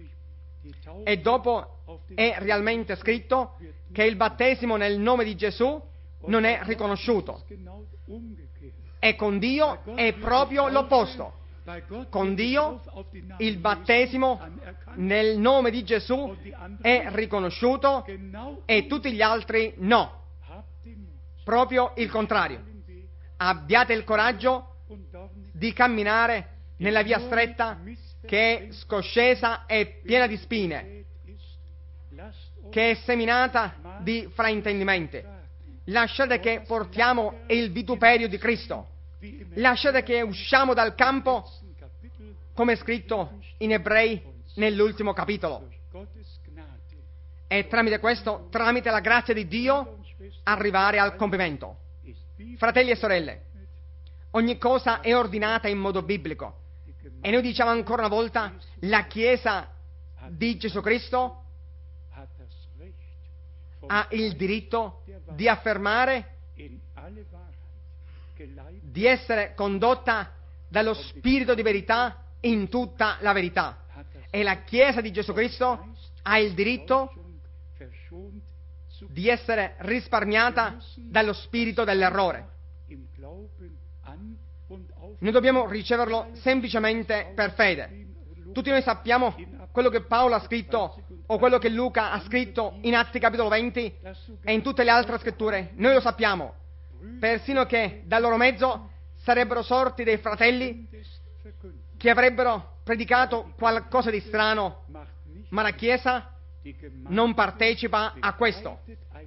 die Taufe E dopo è realmente scritto che il battesimo nel nome di Gesù non è riconosciuto. genau umgekehrt. E con Dio è proprio l'opposto. Bei Gott Con wird die Dio Taufe auf den Namen il Jesu battesimo anerkannt nel nome di Gesù und die anderen è riconosciuto genau e tutti gli altri no. habt den Mut, Proprio il contrario. den Weg Abbiate il coraggio und dornig di camminare nella via stretta che è scoscesa e piena di spine, ist. Lasst uns che è seminata di fraintendimenti. Lasciate che portiamo il vituperio di Cristo. wie im Lasciate che usciamo dal campo, ersten Kapitel come è scritto in Ebrei nell'ultimo capitolo. durch Gottes Gnade E tramite questo, tramite la grazia di Dio, arrivare al compimento. ist Bibel Fratelli e sorelle, ogni cosa è ordinata in modo biblico. E noi diciamo ancora una volta, la Chiesa di Gesù Cristo hat das Recht vom ha il diritto di affermare in alle Wahrheit geleitet di essere condotta dallo Spirito di verità in tutta la verità. E la Chiesa di Gesù Cristo ha il diritto verschont zu di essere risparmiata dallo spirito dell'errore. im Glauben an und auf Noi dobbiamo riceverlo semplicemente per fede. Tutti noi sappiamo quello che Paolo ha scritto o quello che Luca ha scritto in Atti capitolo 20 e in tutte le altre scritture. Noi lo sappiamo, persino che dal loro mezzo sarebbero sorti dei fratelli verkündet. che avrebbero predicato qualcosa di strano, Macht nicht ma la Chiesa non partecipa a questo.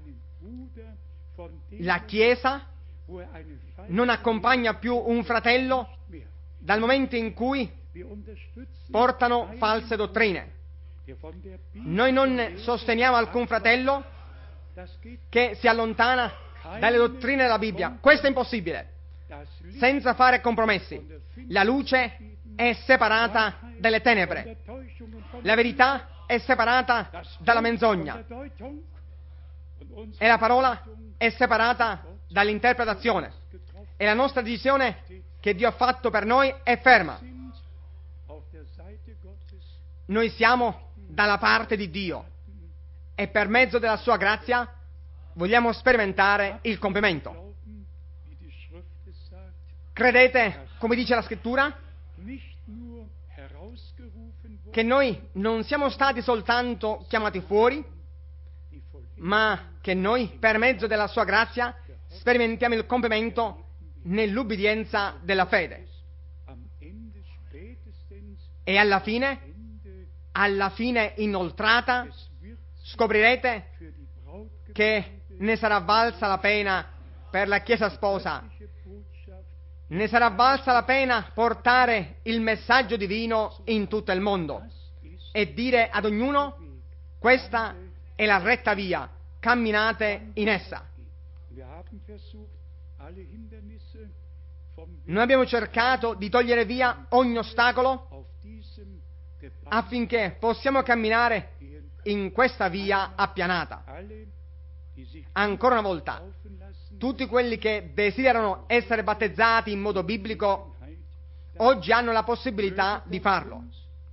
La Chiesa non accompagna più un fratello dal momento in cui portano false dottrine. Noi non sosteniamo alcun fratello che si allontana dalle dottrine della Bibbia. Questo è impossibile, senza fare compromessi. La luce è separata dalle tenebre. La verità è separata dalla menzogna. E la parola è separata dall'interpretazione. E la nostra decisione che Dio ha fatto per noi è ferma. Noi siamo dalla parte di Dio e per mezzo della sua grazia vogliamo sperimentare il compimento. Credete, come dice la Scrittura, che noi non siamo stati soltanto chiamati fuori, ma che noi, per mezzo della sua grazia, sperimentiamo il compimento nell'ubbidienza della fede. E alla fine inoltrata, scoprirete che ne sarà valsa la pena per la Chiesa sposa. Ne sarà valsa la pena portare il messaggio divino in tutto il mondo e dire ad ognuno: questa è la retta via, camminate in essa. Noi abbiamo cercato di togliere via ogni ostacolo affinché possiamo camminare in questa via appianata. Ancora una volta, tutti quelli che desiderano essere battezzati in modo biblico oggi hanno la possibilità di farlo.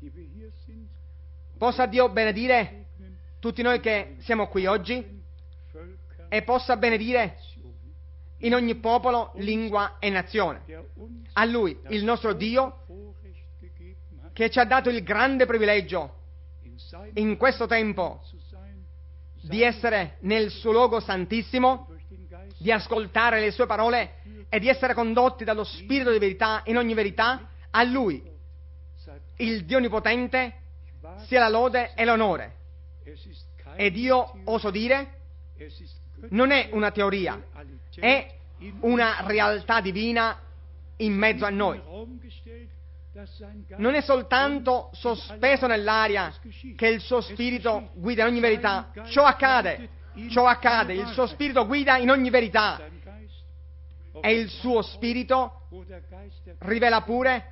Possa Dio benedire tutti noi che siamo qui oggi e possa benedire in ogni popolo, lingua e nazione. A Lui, il nostro Dio, che ci ha dato il grande privilegio in questo tempo di essere nel suo luogo santissimo, di ascoltare le sue parole e di essere condotti dallo Spirito di verità in ogni verità. A Lui, il Dio Onnipotente, sia la lode e l'onore. Ed io oso dire, non è una teoria, è una realtà divina in mezzo a noi. Non è soltanto sospeso nell'aria che il suo Spirito guida in ogni verità. Ciò accade, il suo Spirito guida in ogni verità. E il suo Spirito rivela pure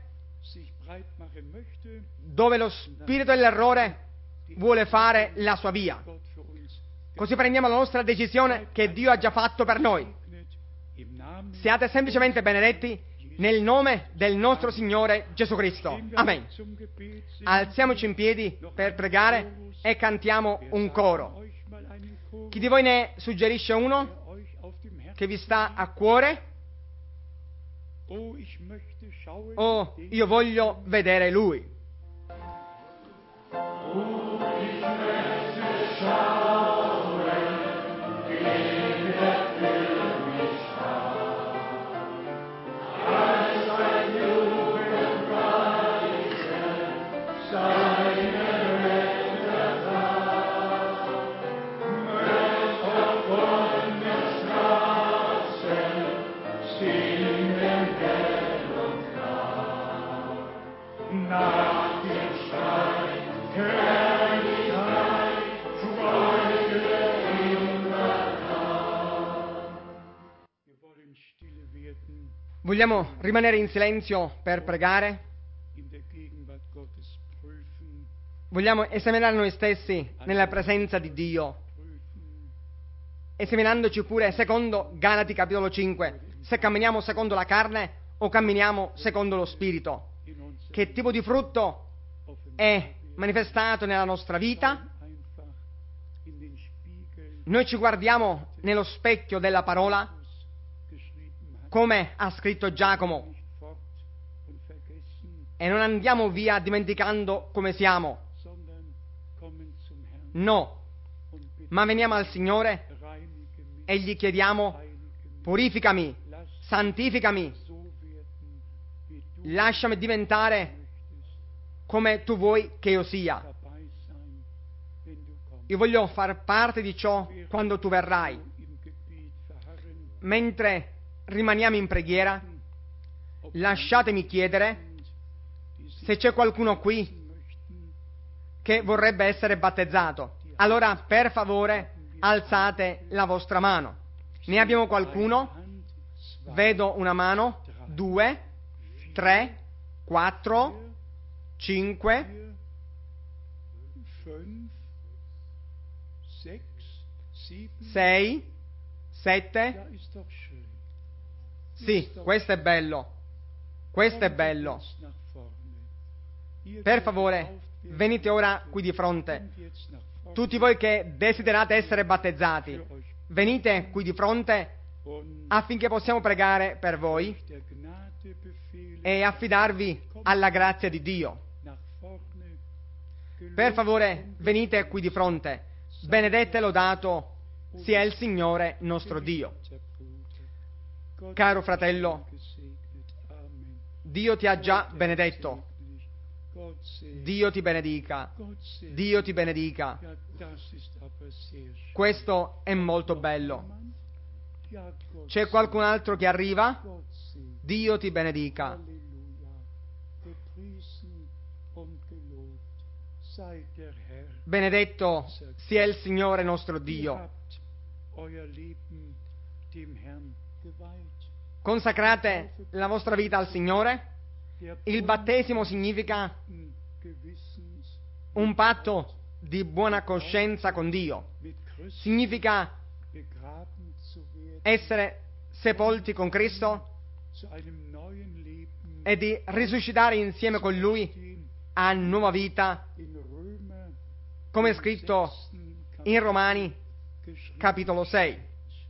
dove lo spirito dell'errore vuole fare la sua via. Così prendiamo la nostra decisione che Dio ha già fatto per noi. Siate semplicemente benedetti nel nome del nostro Signore Gesù Cristo. Amen. Alziamoci in piedi per pregare e cantiamo un coro. Chi di voi ne suggerisce uno che vi sta a cuore? Oh, io voglio vedere Lui. Vogliamo rimanere in silenzio per pregare? Vogliamo esaminare noi stessi nella presenza di Dio, esaminandoci pure secondo Galati capitolo 5, se camminiamo secondo la carne o camminiamo secondo lo Spirito. Che tipo di frutto è manifestato nella nostra vita? Noi ci guardiamo nello specchio della parola, come ha scritto Giacomo, e non andiamo via dimenticando come siamo. No, ma veniamo al Signore e gli chiediamo: purificami, santificami, lasciami diventare come tu vuoi che io sia. io voglio far parte di ciò quando tu verrai. im Gebet verharren, Mentre rimaniamo in preghiera, lasciatemi chiedere se c'è qualcuno qui möchten, che vorrebbe essere battezzato. Allora, per favore, alzate la vostra mano. Ne abbiamo qualcuno? Hand, zwei, Vedo una mano, 2, 3, 4, 5, 5, 6, 7. 6, 7. Ja, ist doch schön. Sì, questo è bello. Questo è bello. Jetzt nach vorne. Ihr Per seid favore, getauft werden, venite ora qui di fronte. kommt jetzt nach vorne Tutti voi che desiderate essere battezzati, für euch venite qui di fronte und affinché possiamo pregare per voi der Gnade befehlen, e affidarvi alla grazia di Dio. nach vorne. Per favore, venite qui di fronte. Benedetto e lodato sia il Signore nostro Dio. Caro fratello, Dio ti ha già benedetto. Dio ti benedica. Dio ti benedica. Questo è molto bello. C'è qualcun altro che arriva? Dio ti benedica. Halleluja. Gepriesen und gelobt sei der Herr. Benedetto sia il Signore nostro Ihr Dio. habt euer Leben dem Herrn geweiht. Consacrate la vostra vita al Signore. Der Il battesimo significa Bund Gewissens un patto di buona coscienza con Dio. mit Christus Significa begraben zu werden, essere sepolti con Cristo zu einem neuen Leben e di risuscitare insieme con Lui stehen. a nuova vita, In Römer, come è scritto in Romani, geschrieben. capitolo 6.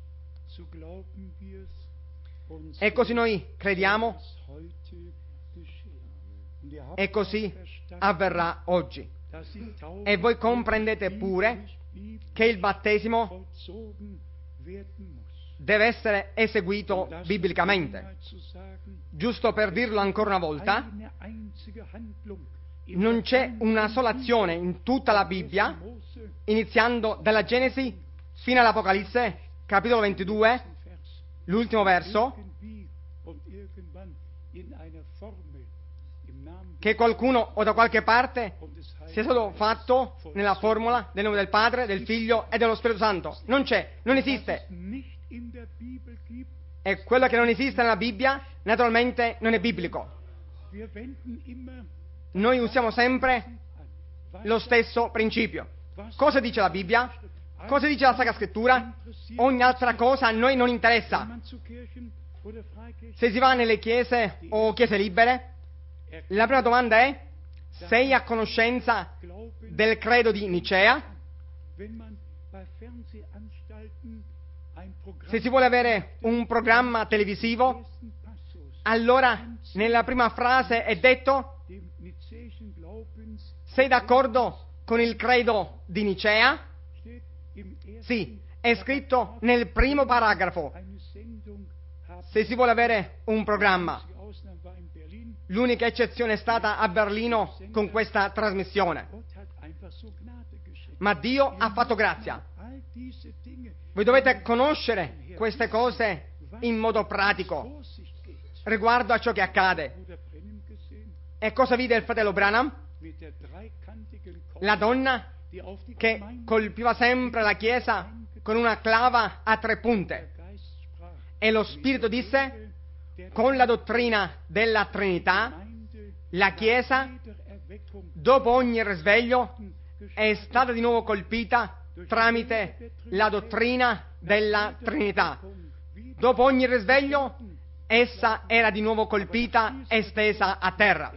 So glauben wir's und E così noi crediamo es heute geschehen. Und ihr habt e così auch verstanden, avverrà oggi. dass die Taufe E voi comprendete pure che il battesimo vollzogen werden muss. deve essere eseguito Lasst biblicamente. einmal zu sagen, Giusto per dirlo ancora una volta, eine einzige Handlung im non c'è vergangenen una sola azione in tutta la Bibbia, Mose, iniziando dalla Genesi fino all'Apocalisse, capitolo 22, Vers, l'ultimo verso, irgendwie und irgendwann in einer Formel im Namen che qualcuno o da qualche parte und des sia Heiligen stato fatto nella formula del nome del Padre, del Figlio e dello Spirito Santo. Non c'è, non Was esiste. es nicht in der Bibel gibt, E quello che non esiste nella Bibbia, naturalmente, non è biblico. wir wenden immer Noi usiamo sempre an. Was lo stesso principio. Cosa dice la Bibbia? Cosa dice la Sacra Scrittura? Ogni altra cosa a noi non Wenn interessa. man zu Kirchen oder Freikirchen Se si va nelle chiese o chiese libere, la prima domanda è: sei a conoscenza glauben, del credo di Nicea? wenn man bei Fernsehanstalten ein Programm Se si vuole avere un programma televisivo, ersten Passus allora nella prima frase è detto: dem Nicäischen Glaubens sei d'accordo con il credo di Nicea? steht im ersten Sì, è scritto nel primo paragrafo. eine Sendung haben Se si vuole avere un programma, die Ausnahme war in Berlin. l'unica eccezione è stata a Berlino con questa trasmissione. Gott hat einfach so Gnade geschenkt. Ma Dio ha fatto grazia. All diese Dinge, Voi dovete conoscere queste cose in modo pratico vor sich geht. riguardo a ciò che accade. Bruder Brennan gesehen, E cosa vide il fratello Branham? mit der dreikantigen La Keule, donna die auf die che Gemeinde colpiva sempre la chiesa con una clava a 3 punte. der Geist sprach. E lo Spirito disse: con la dottrina della Trinità, Gemeinde la Chiesa, nach jeder Erweckung dopo ogni risveglio, è stata di nuovo colpita tramite la dottrina della Trinità. Dopo ogni risveglio, essa era di nuovo colpita e stesa a terra.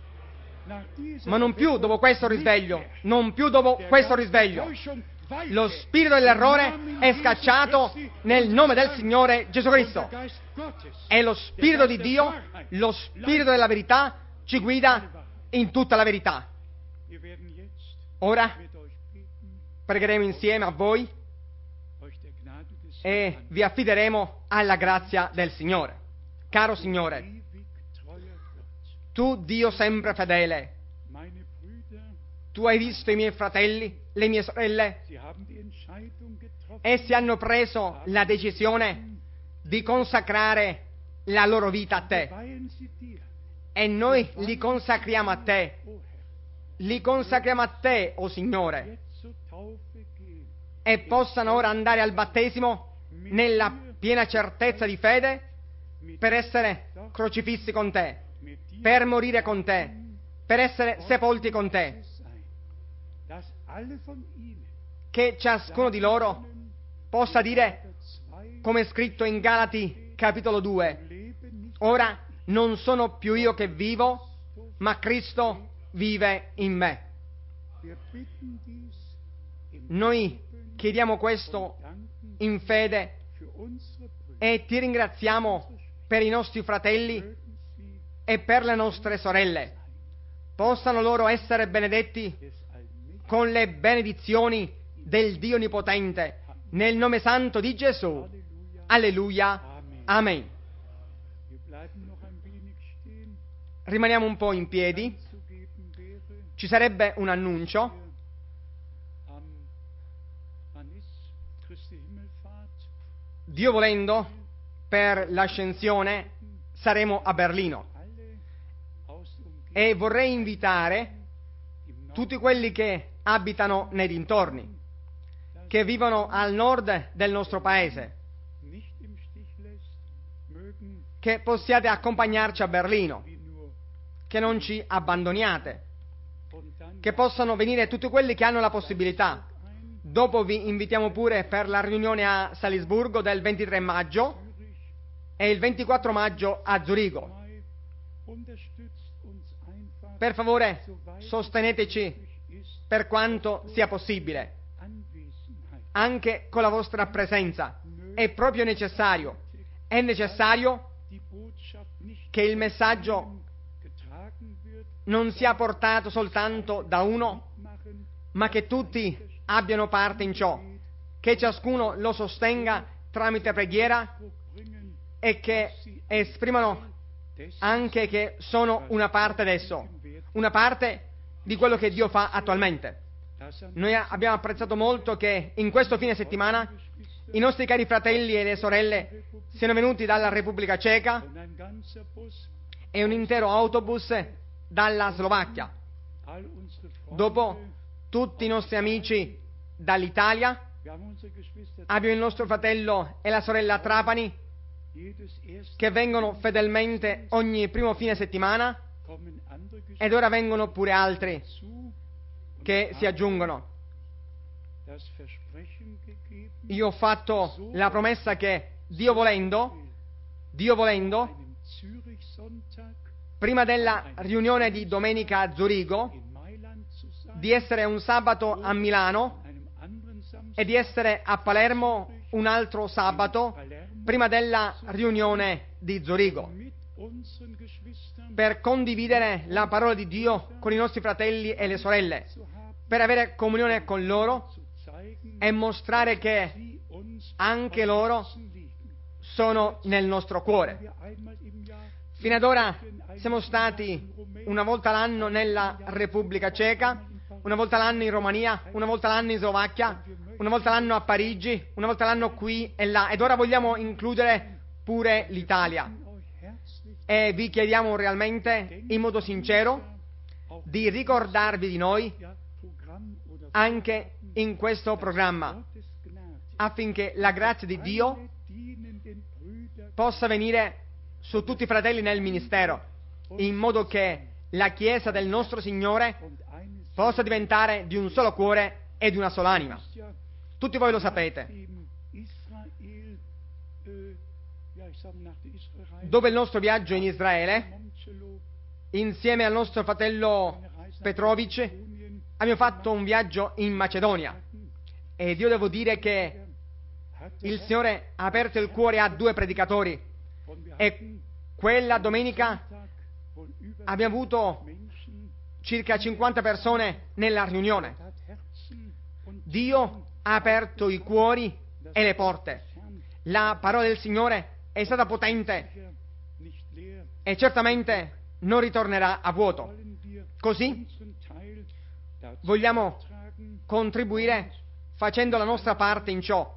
nach dieser Ma non più dopo questo risveglio, non più dopo Der questo Geist der risveglio. Täuschung weiche. Lo spirito dell'errore è scacciato nel nome del Signore Gesù Und der Cristo. Geist Gottes, E lo spirito di Dio, lo spirito della verità, ci guida in tutta la verità. wir werden jetzt Ora mit euch beten, pregheremo insieme a voi euch der Gnade des e Herrn vi affideremo alla grazia del Signore. Caro Signore, ewig treuer Gott. tu Dio sempre fedele, Meine Brüder Tu hai visto i miei fratelli, le mie sorelle? Sie haben die Entscheidung getroffen. Essi hanno preso la decisione di consacrare la loro vita a te. Weihen sie dir, E noi li consacriamo a te. o Herr, Li consacriamo a te, o Signore. jetzt zur Taufe gehen. E possano ora andare al battesimo nella piena certezza di fede per essere crocifissi con te, Mit dir per morire con te, per essere sepolti con te. sein. Dass alle von ihnen Che ciascuno di loro possa dire, 2 come è scritto in Galati capitolo 2, leben nicht ora non sono più io che vivo, ma Cristo vive in me. Wir bitten dies im Noi chiediamo questo Danken in fede für unsere Brüder. e ti ringraziamo per i nostri fratelli Mögen sie e per le nostre sorelle. Possano loro essere benedetti des Allmächtigen con le benedizioni del Dio Onnipotente, nel nome santo di Gesù. Halleluja. Alleluia. Amen. Wir bleiben noch ein wenig stehen. Rimaniamo un po' in piedi. Anzugeben wäre, Ci sarebbe un annuncio. wann ist Christi Himmelfahrt? Dio volendo, per l'ascensione saremo a Berlino. Alle aus Umgebung E vorrei invitare im Norden tutti quelli che abitano nei dintorni, che vivono al nord del nostro paese, nicht im Stich lässt, mögen che possiate accompagnarci a Berlino, wie nur che non ci abbandoniate, und dann che possano venire tutti quelli che hanno la possibilità. ein Dopo vi invitiamo pure per la riunione a Salisburgo del 23 maggio Zürich e il 24 maggio a Zurigo. Mai. Unterstützt uns einfach, Per favore, soweit es sosteneteci möglich ist, per quanto sia possibile, Anwesenheit. anche con la vostra presenza. È proprio necessario. È necessario Die Botschaft nicht che il messaggio getragen wird, non sia portato soltanto da uno, machen, ma che tutti abbiano parte in ciò, che ciascuno lo sostenga tramite preghiera bringen, e che esprimano anche che sono una parte adesso, una parte di quello che Dio fa attualmente. dass an Noi abbiamo apprezzato molto che in questo fine settimana i nostri cari fratelli e le sorelle siano venuti dalla Repubblica Ceca und ein ganzer Bus, e un intero autobus dalla Slovacchia. all unsere Freunde, Dopo tutti i nostri amici dall'Italia, wir haben unsere Geschwister, abbiamo il nostro fratello e la sorella Trapani jedes erste che vengono fedelmente ogni primo fine settimana kommen andere ed ora vengono pure altri zu, che si aggiungono. das Versprechen gegeben, Io ho fatto la promessa che Dio volendo, einem Zürich-Sonntag prima della riunione di domenica a Zurigo, in Mailand zu sein, di essere un sabato a Milano einem anderen Samstag e di essere a Palermo un altro sabato prima della riunione di Zurigo, mit unseren Geschwistern per condividere la parola di Dio con i nostri fratelli e le sorelle, zu haben, per avere comunione con loro zu zeigen, e mostrare che die uns anche am loro Herzen liegen. sono nel nostro cuore. Wir einmal im Jahr Fino ad ora siamo stati una volta l'anno nella Repubblica Ceca, una volta l'anno in Romania, una volta l'anno in Slovacchia, una volta l'anno a Parigi, una volta l'anno qui e là, ed ora vogliamo includere pure l'Italia. euch herzlich E vi chiediamo realmente, in modo sincero, di ricordarvi di noi ja, Programm oder anche in questo programma, Gottes Gnade affinché la grazia di Dio alle dienenden Brüder possa venire su tutti i fratelli nel ministero, in modo che la Chiesa del nostro Signore und eines possa diventare di un solo cuore e di una sola anima. ist ja Tutti voi lo sapete. dem Israel, ja, ich sage nach der Israelreise, Dopo il nostro viaggio in Israele, Momcelo, insieme al nostro fratello eine Reise nach Petrovic, Mazedonien, abbiamo fatto un viaggio in Macedonia. E Dio devo dire che hat il Signore ha aperto il cuore a 2 predicatori. und wir E hatten quella domenica Sonntag wohl über abbiamo avuto Menschen, circa 50 persone nella riunione. hat Herzen und Dio ha aperto i cuori e le porte. Herrn La parola del Signore è stata potente sicher nicht leer. e certamente non ritornerà a vuoto. Wollen wir Così unseren Teil vogliamo contribuire facendo la nostra parte in ciò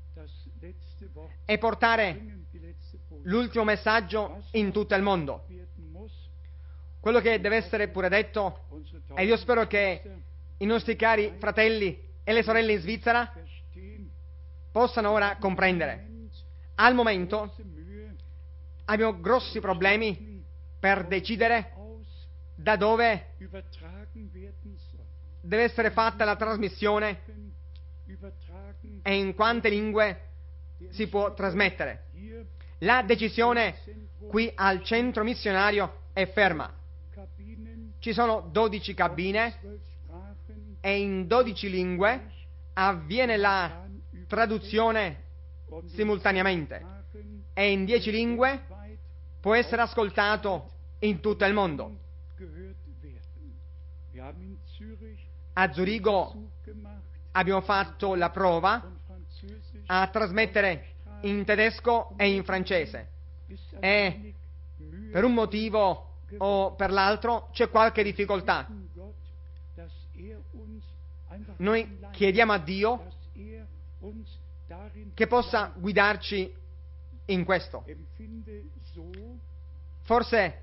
e portare l'ultimo messaggio in tutto il mondo. Quello che deve essere pure detto, e io spero che i nostri cari fratelli e le sorelle in Svizzera possano ora comprendere. Al momento abbiamo grossi problemi per decidere da dove deve essere fatta la trasmissione e in quante lingue si può trasmettere. La decisione qui al centro missionario è ferma. Ci sono 12 cabine e in 12 lingue avviene la traduzione simultaneamente e in 10 lingue può essere ascoltato in tutto il mondo. A Zurigo abbiamo fatto la prova a trasmettere in tedesco e in francese e per un motivo o per l'altro c'è qualche difficoltà. Noi chiediamo a Dio che possa guidarci in questo. Forse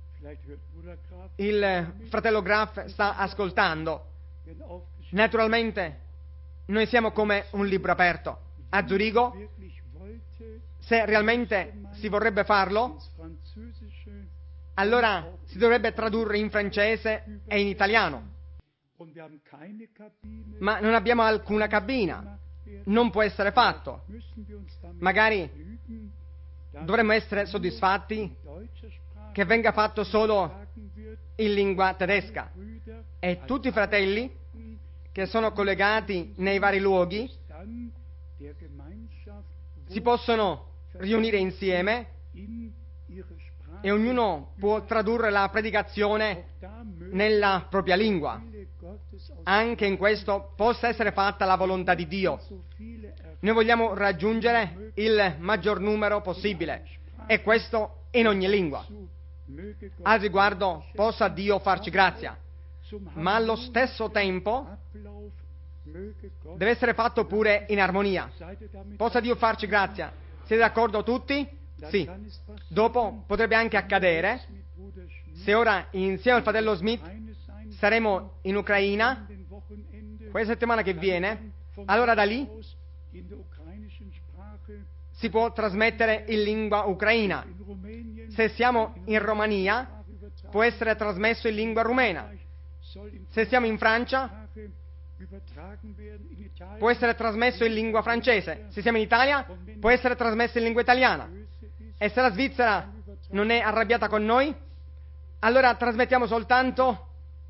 il fratello Graf sta ascoltando. Naturalmente noi siamo come un libro aperto. A Zurigo, se realmente si vorrebbe farlo, allora si dovrebbe tradurre in francese e in italiano. Ma non abbiamo alcuna cabina. Non può essere fatto. Magari dovremmo essere soddisfatti che venga fatto solo in lingua tedesca e tutti i fratelli che sono collegati nei vari luoghi si possono riunire insieme e ognuno può tradurre la predicazione nella propria lingua. Anche in questo possa essere fatta la volontà di Dio. Noi vogliamo raggiungere il maggior numero possibile e questo in ogni lingua. Al riguardo possa Dio farci grazia, ma allo stesso tempo deve essere fatto pure in armonia. Possa Dio farci grazia. Siete d'accordo tutti? Sì. Dopo potrebbe anche accadere, se ora insieme al fratello Smith saremo in Ucraina questa settimana che viene, allora da lì si può trasmettere in lingua ucraina. Se siamo in Romania può essere trasmesso in lingua rumena. Se siamo in Francia può essere trasmesso in lingua francese. Se siamo in Italia può essere trasmesso in lingua italiana. E se la Svizzera non è arrabbiata con noi, allora trasmettiamo soltanto...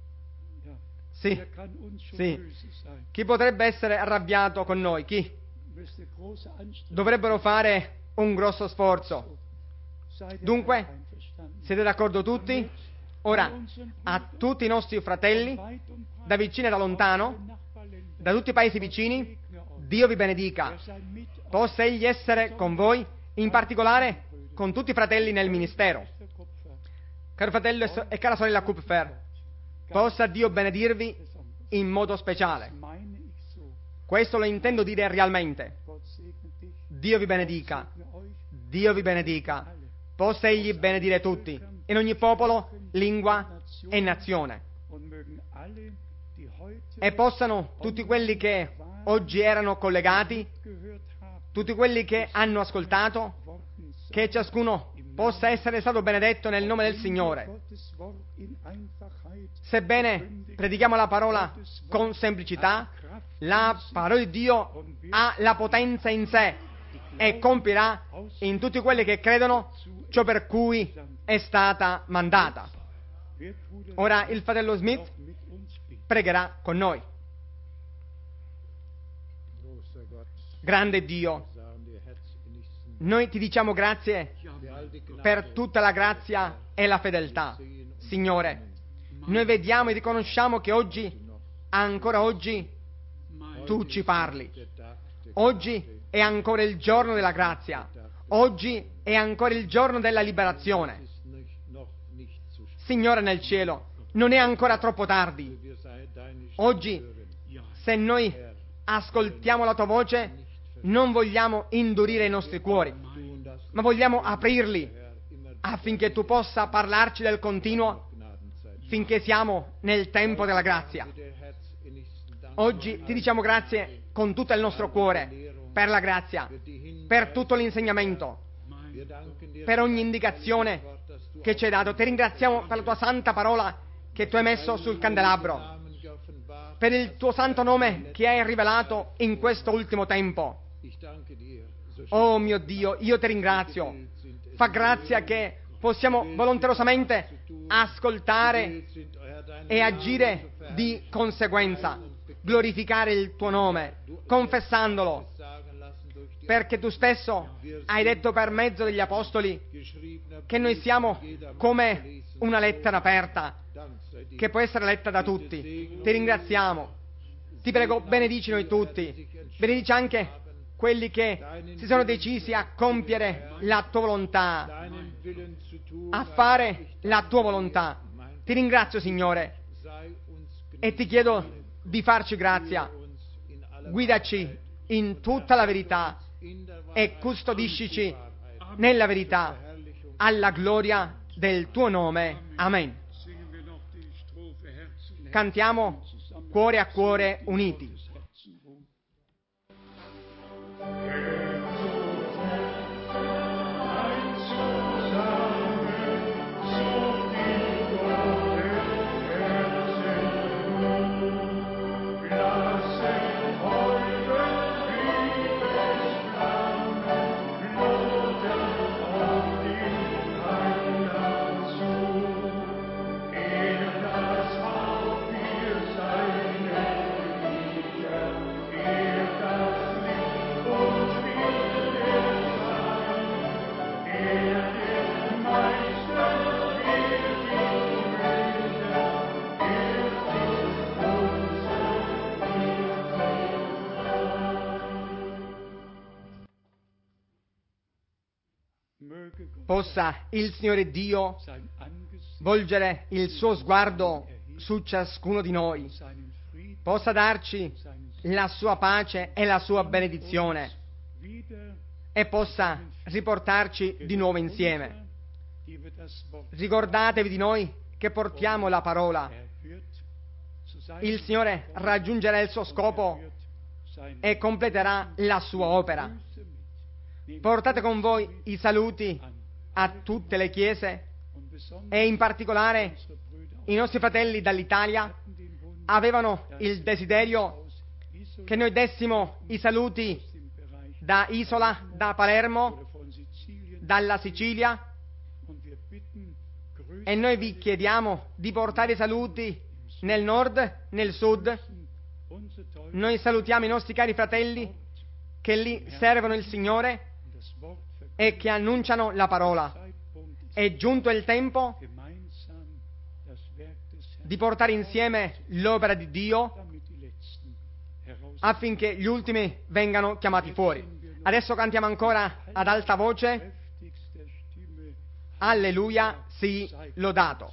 Sì. Chi potrebbe essere arrabbiato con noi? Chi? Dovrebbero fare un grosso sforzo. Dunque, siete d'accordo tutti? Ora, a tutti i nostri fratelli, da vicino e da lontano, da tutti i paesi vicini, Dio vi benedica. Possa Egli essere con voi, in particolare con tutti i fratelli nel ministero. Caro fratello e cara sorella Kupfer, possa Dio benedirvi in modo speciale. Questo lo intendo dire realmente. Dio vi benedica. Dio vi benedica. Possa Egli benedire tutti, in ogni popolo, lingua e nazione. E possano tutti quelli che oggi erano collegati, tutti quelli che hanno ascoltato, che ciascuno possa essere stato benedetto nel nome del Signore. Sebbene predichiamo la parola con semplicità, la parola di Dio ha la potenza in sé e compirà in tutti quelli che credono ciò per cui è stata mandata. Ora il fratello Smith pregherà con noi. Grande Dio, noi ti diciamo grazie per tutta la grazia e la fedeltà. Signore, noi vediamo e riconosciamo che oggi, ancora oggi, tu ci parli. Oggi è ancora il giorno della grazia. Oggi è ancora il giorno della liberazione. Signore nel cielo, non è ancora troppo tardi. Oggi, se noi ascoltiamo la tua voce, non vogliamo indurire i nostri cuori, ma vogliamo aprirli affinché tu possa parlarci del continuo finché siamo nel tempo della grazia. Oggi ti diciamo grazie con tutto il nostro cuore per la grazia, per tutto l'insegnamento, per ogni indicazione che ci hai dato. Ti ringraziamo per la tua santa parola che tu hai messo sul candelabro, per il tuo santo nome che hai rivelato in questo ultimo tempo. Oh mio Dio, io ti ringrazio. Fa grazia che possiamo volonterosamente ascoltare e agire di conseguenza, glorificare il tuo nome, confessandolo, perché tu stesso hai detto per mezzo degli apostoli che noi siamo come una lettera aperta, che può essere letta da tutti. Ti ringraziamo. Ti prego, benedici noi tutti. Benedici anche quelli che si sono decisi a compiere la tua volontà, a fare la tua volontà. Ti ringrazio, Signore, e ti chiedo di farci grazia. Guidaci in tutta la verità e custodiscici nella verità, alla gloria del tuo nome. Amen. Cantiamo cuore a cuore uniti. Possa il Signore Dio volgere il suo sguardo su ciascuno di noi, possa darci la sua pace e la sua benedizione e possa riportarci di nuovo insieme. Ricordatevi di noi che portiamo la parola. Il Signore raggiungerà il suo scopo e completerà la sua opera. Portate con voi i saluti a tutte le chiese e in particolare i nostri fratelli dall'Italia avevano il desiderio che noi dessimo i saluti da Isola, da Palermo, dalla Sicilia, e noi vi chiediamo di portare i saluti nel nord, nel sud. Noi salutiamo i nostri cari fratelli che lì servono il Signore e che annunciano la parola. È giunto il tempo di portare insieme l'opera di Dio affinché gli ultimi vengano chiamati fuori. Adesso cantiamo ancora ad alta voce: Alleluia, sii lodato.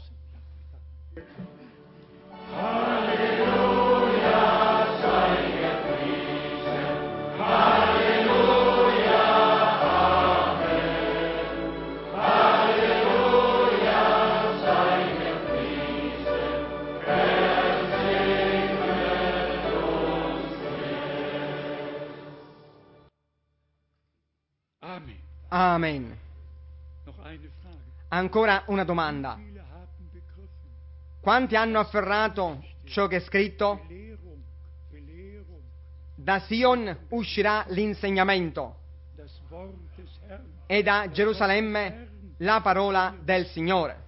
Amen. Ancora una domanda. Quanti hanno afferrato ciò che è scritto? Da Sion uscirà l'insegnamento e da Gerusalemme la parola del Signore.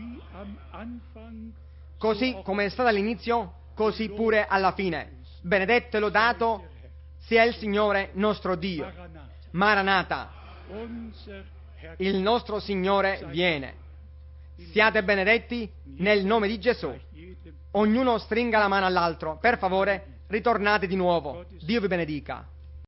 Così come è stato all'inizio, così pure alla fine. Benedetto e lodato sia il Signore nostro Dio. Maranata, il nostro Signore viene. Siate benedetti nel nome di Gesù. Ognuno stringa la mano all'altro. Per favore, ritornate di nuovo. Dio vi benedica.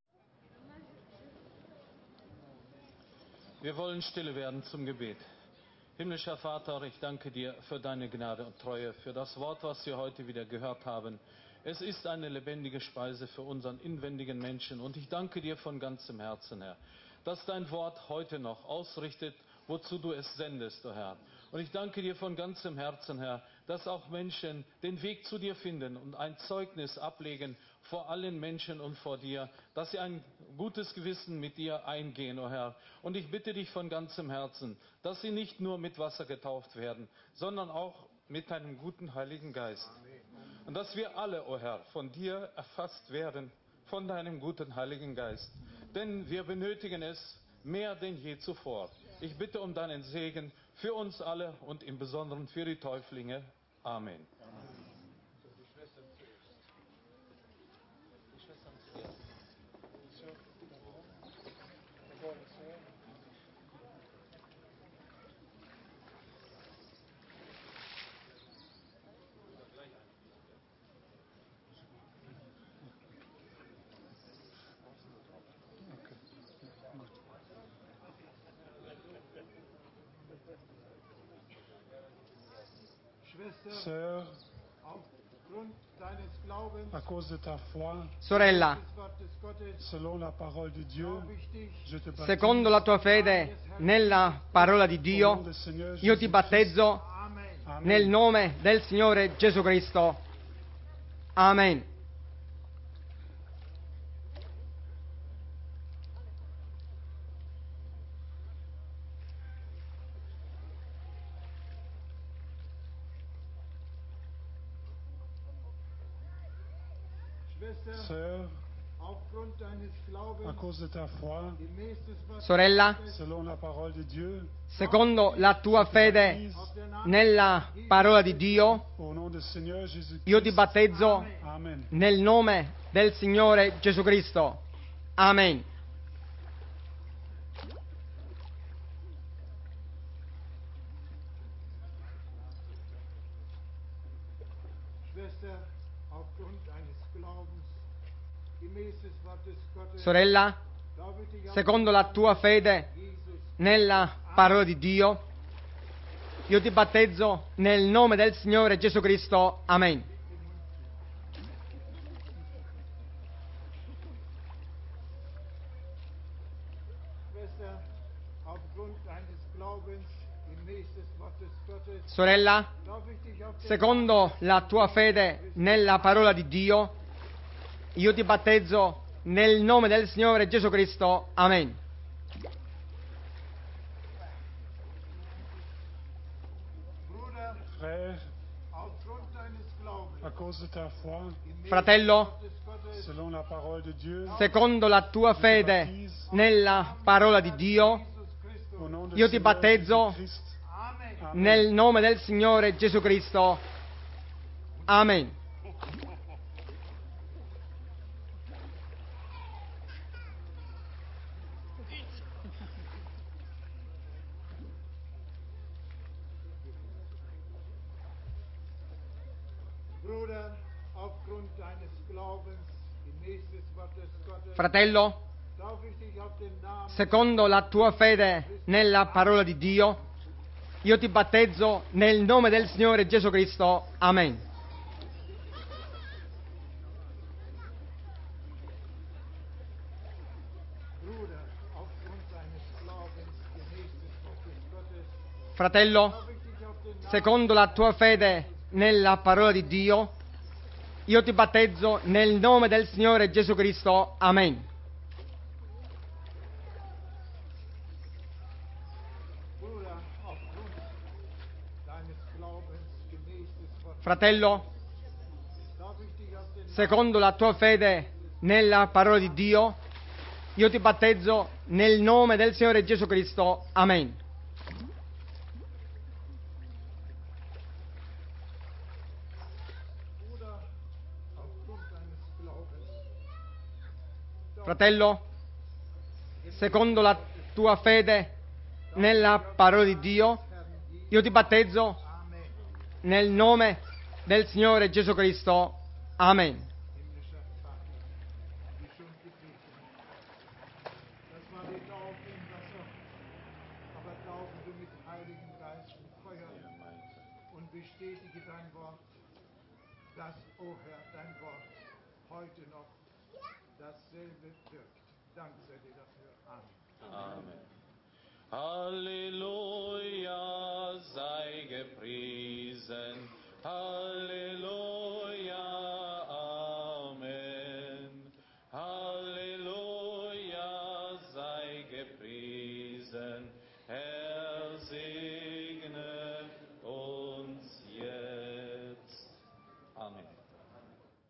Wir wollen stille werden zum Gebet. Himmlischer Vater, ich danke dir für deine Gnade und Treue, für das Wort, was wir heute wieder gehört haben. Es ist eine lebendige Speise für unseren inwendigen Menschen. Und ich danke dir von ganzem Herzen, Herr, dass dein Wort heute noch ausrichtet, wozu du es sendest, o Herr. Und ich danke dir von ganzem Herzen, Herr, dass auch Menschen den Weg zu dir finden und ein Zeugnis ablegen vor allen Menschen und vor dir, dass sie ein gutes Gewissen mit dir eingehen, o Herr. Und ich bitte dich von ganzem Herzen, dass sie nicht nur mit Wasser getauft werden, sondern auch mit deinem guten Heiligen Geist. Und dass wir alle, o Herr, von dir erfasst werden, von deinem guten Heiligen Geist. Denn wir benötigen es mehr denn je zuvor. Ich bitte um deinen Segen für uns alle und im Besonderen für die Täuflinge. Amen. Sœur, aufgrund deines Glaubens, à cause de ta foi, Sorella, des Wortes Gottes, selon la parole de Dieu, je te baptise secondo la tua fede nella parola di au nom Dio, du Seigneur io ti Jésus-Christ. battezzo Amen. nel nome del Signore Gesù Cristo. Amen. Schwester, Sœur, aufgrund deines Glaubens, à cause de ta foi, gemäß des Wortes Sorella, Gottes, selon la parole de Dieu, secondo la tua fede nella parola di Dio, au nom du Seigneur Jésus-Christ. io ti battezzo Amen. nel nome del Signore Gesù Cristo. Amen. Schwester, aufgrund deines Glaubens, gemäß des Wortes Gottes, Sorella, darf ich dich auf secondo la tua fede Jesus nella parola di Dio, io ti battezzo nel nome del Signore Gesù Cristo. Amen. Schwester, aufgrund deines Glaubens, gemäß des Wortes Gottes, Sorella, darf ich dich auf den secondo la tua fede nella parola di Dio, io ti battezzo nel nome del Signore Gesù Cristo. Amen. Bruder, Frère, aufgrund deines Glaubens, à cause de ta foi, Fratello, des Gottes, selon la parole de Dieu, secondo la tua fede nella parola di Dio, Jesus Christus, au nom du io ti Seigneur battezzo Jésus-Christ. Amen. nel nome del Signore Gesù Cristo. Amen. Bruder, aufgrund deines Glaubens, gemäß des Wortes Gottes, Fratello, darf ich dich auf den Namen secondo la tua fede nella parola di Dio, io ti battezzo nel nome del Signore Gesù Cristo. Amen. Bruder, aufgrund deines Glaubens, gemäß des Wortes Gottes, Fratello, darf ich dich auf den Namen secondo la tua fede nella parola di Dio, io ti battezzo nel nome del Signore Gesù Cristo. Amen. Bruder, aufgrund deines Glaubens, gemäß des Wortes, Fratello, darf ich dich auf den secondo la tua fede nella parola di Dio, io ti battezzo nel nome del Signore Gesù Cristo. Amen. Bruder, aufgrund deines Glaubens, Fratello, secondo la tua fede nella parola di Dio, io ti battezzo nel nome del Signore Gesù Cristo. Amen. himmlischer Vater, wie schon gebeten. Das war die Taufe im Wasser, aber taufe du mit Heiligen Geist und Feuer und bestätige dein Wort dass, o Herr, dein Wort heute noch dasselbe wirkt. Dank sei dir dafür. Amen. Amen. Halleluja, sei gepriesen. Halleluja,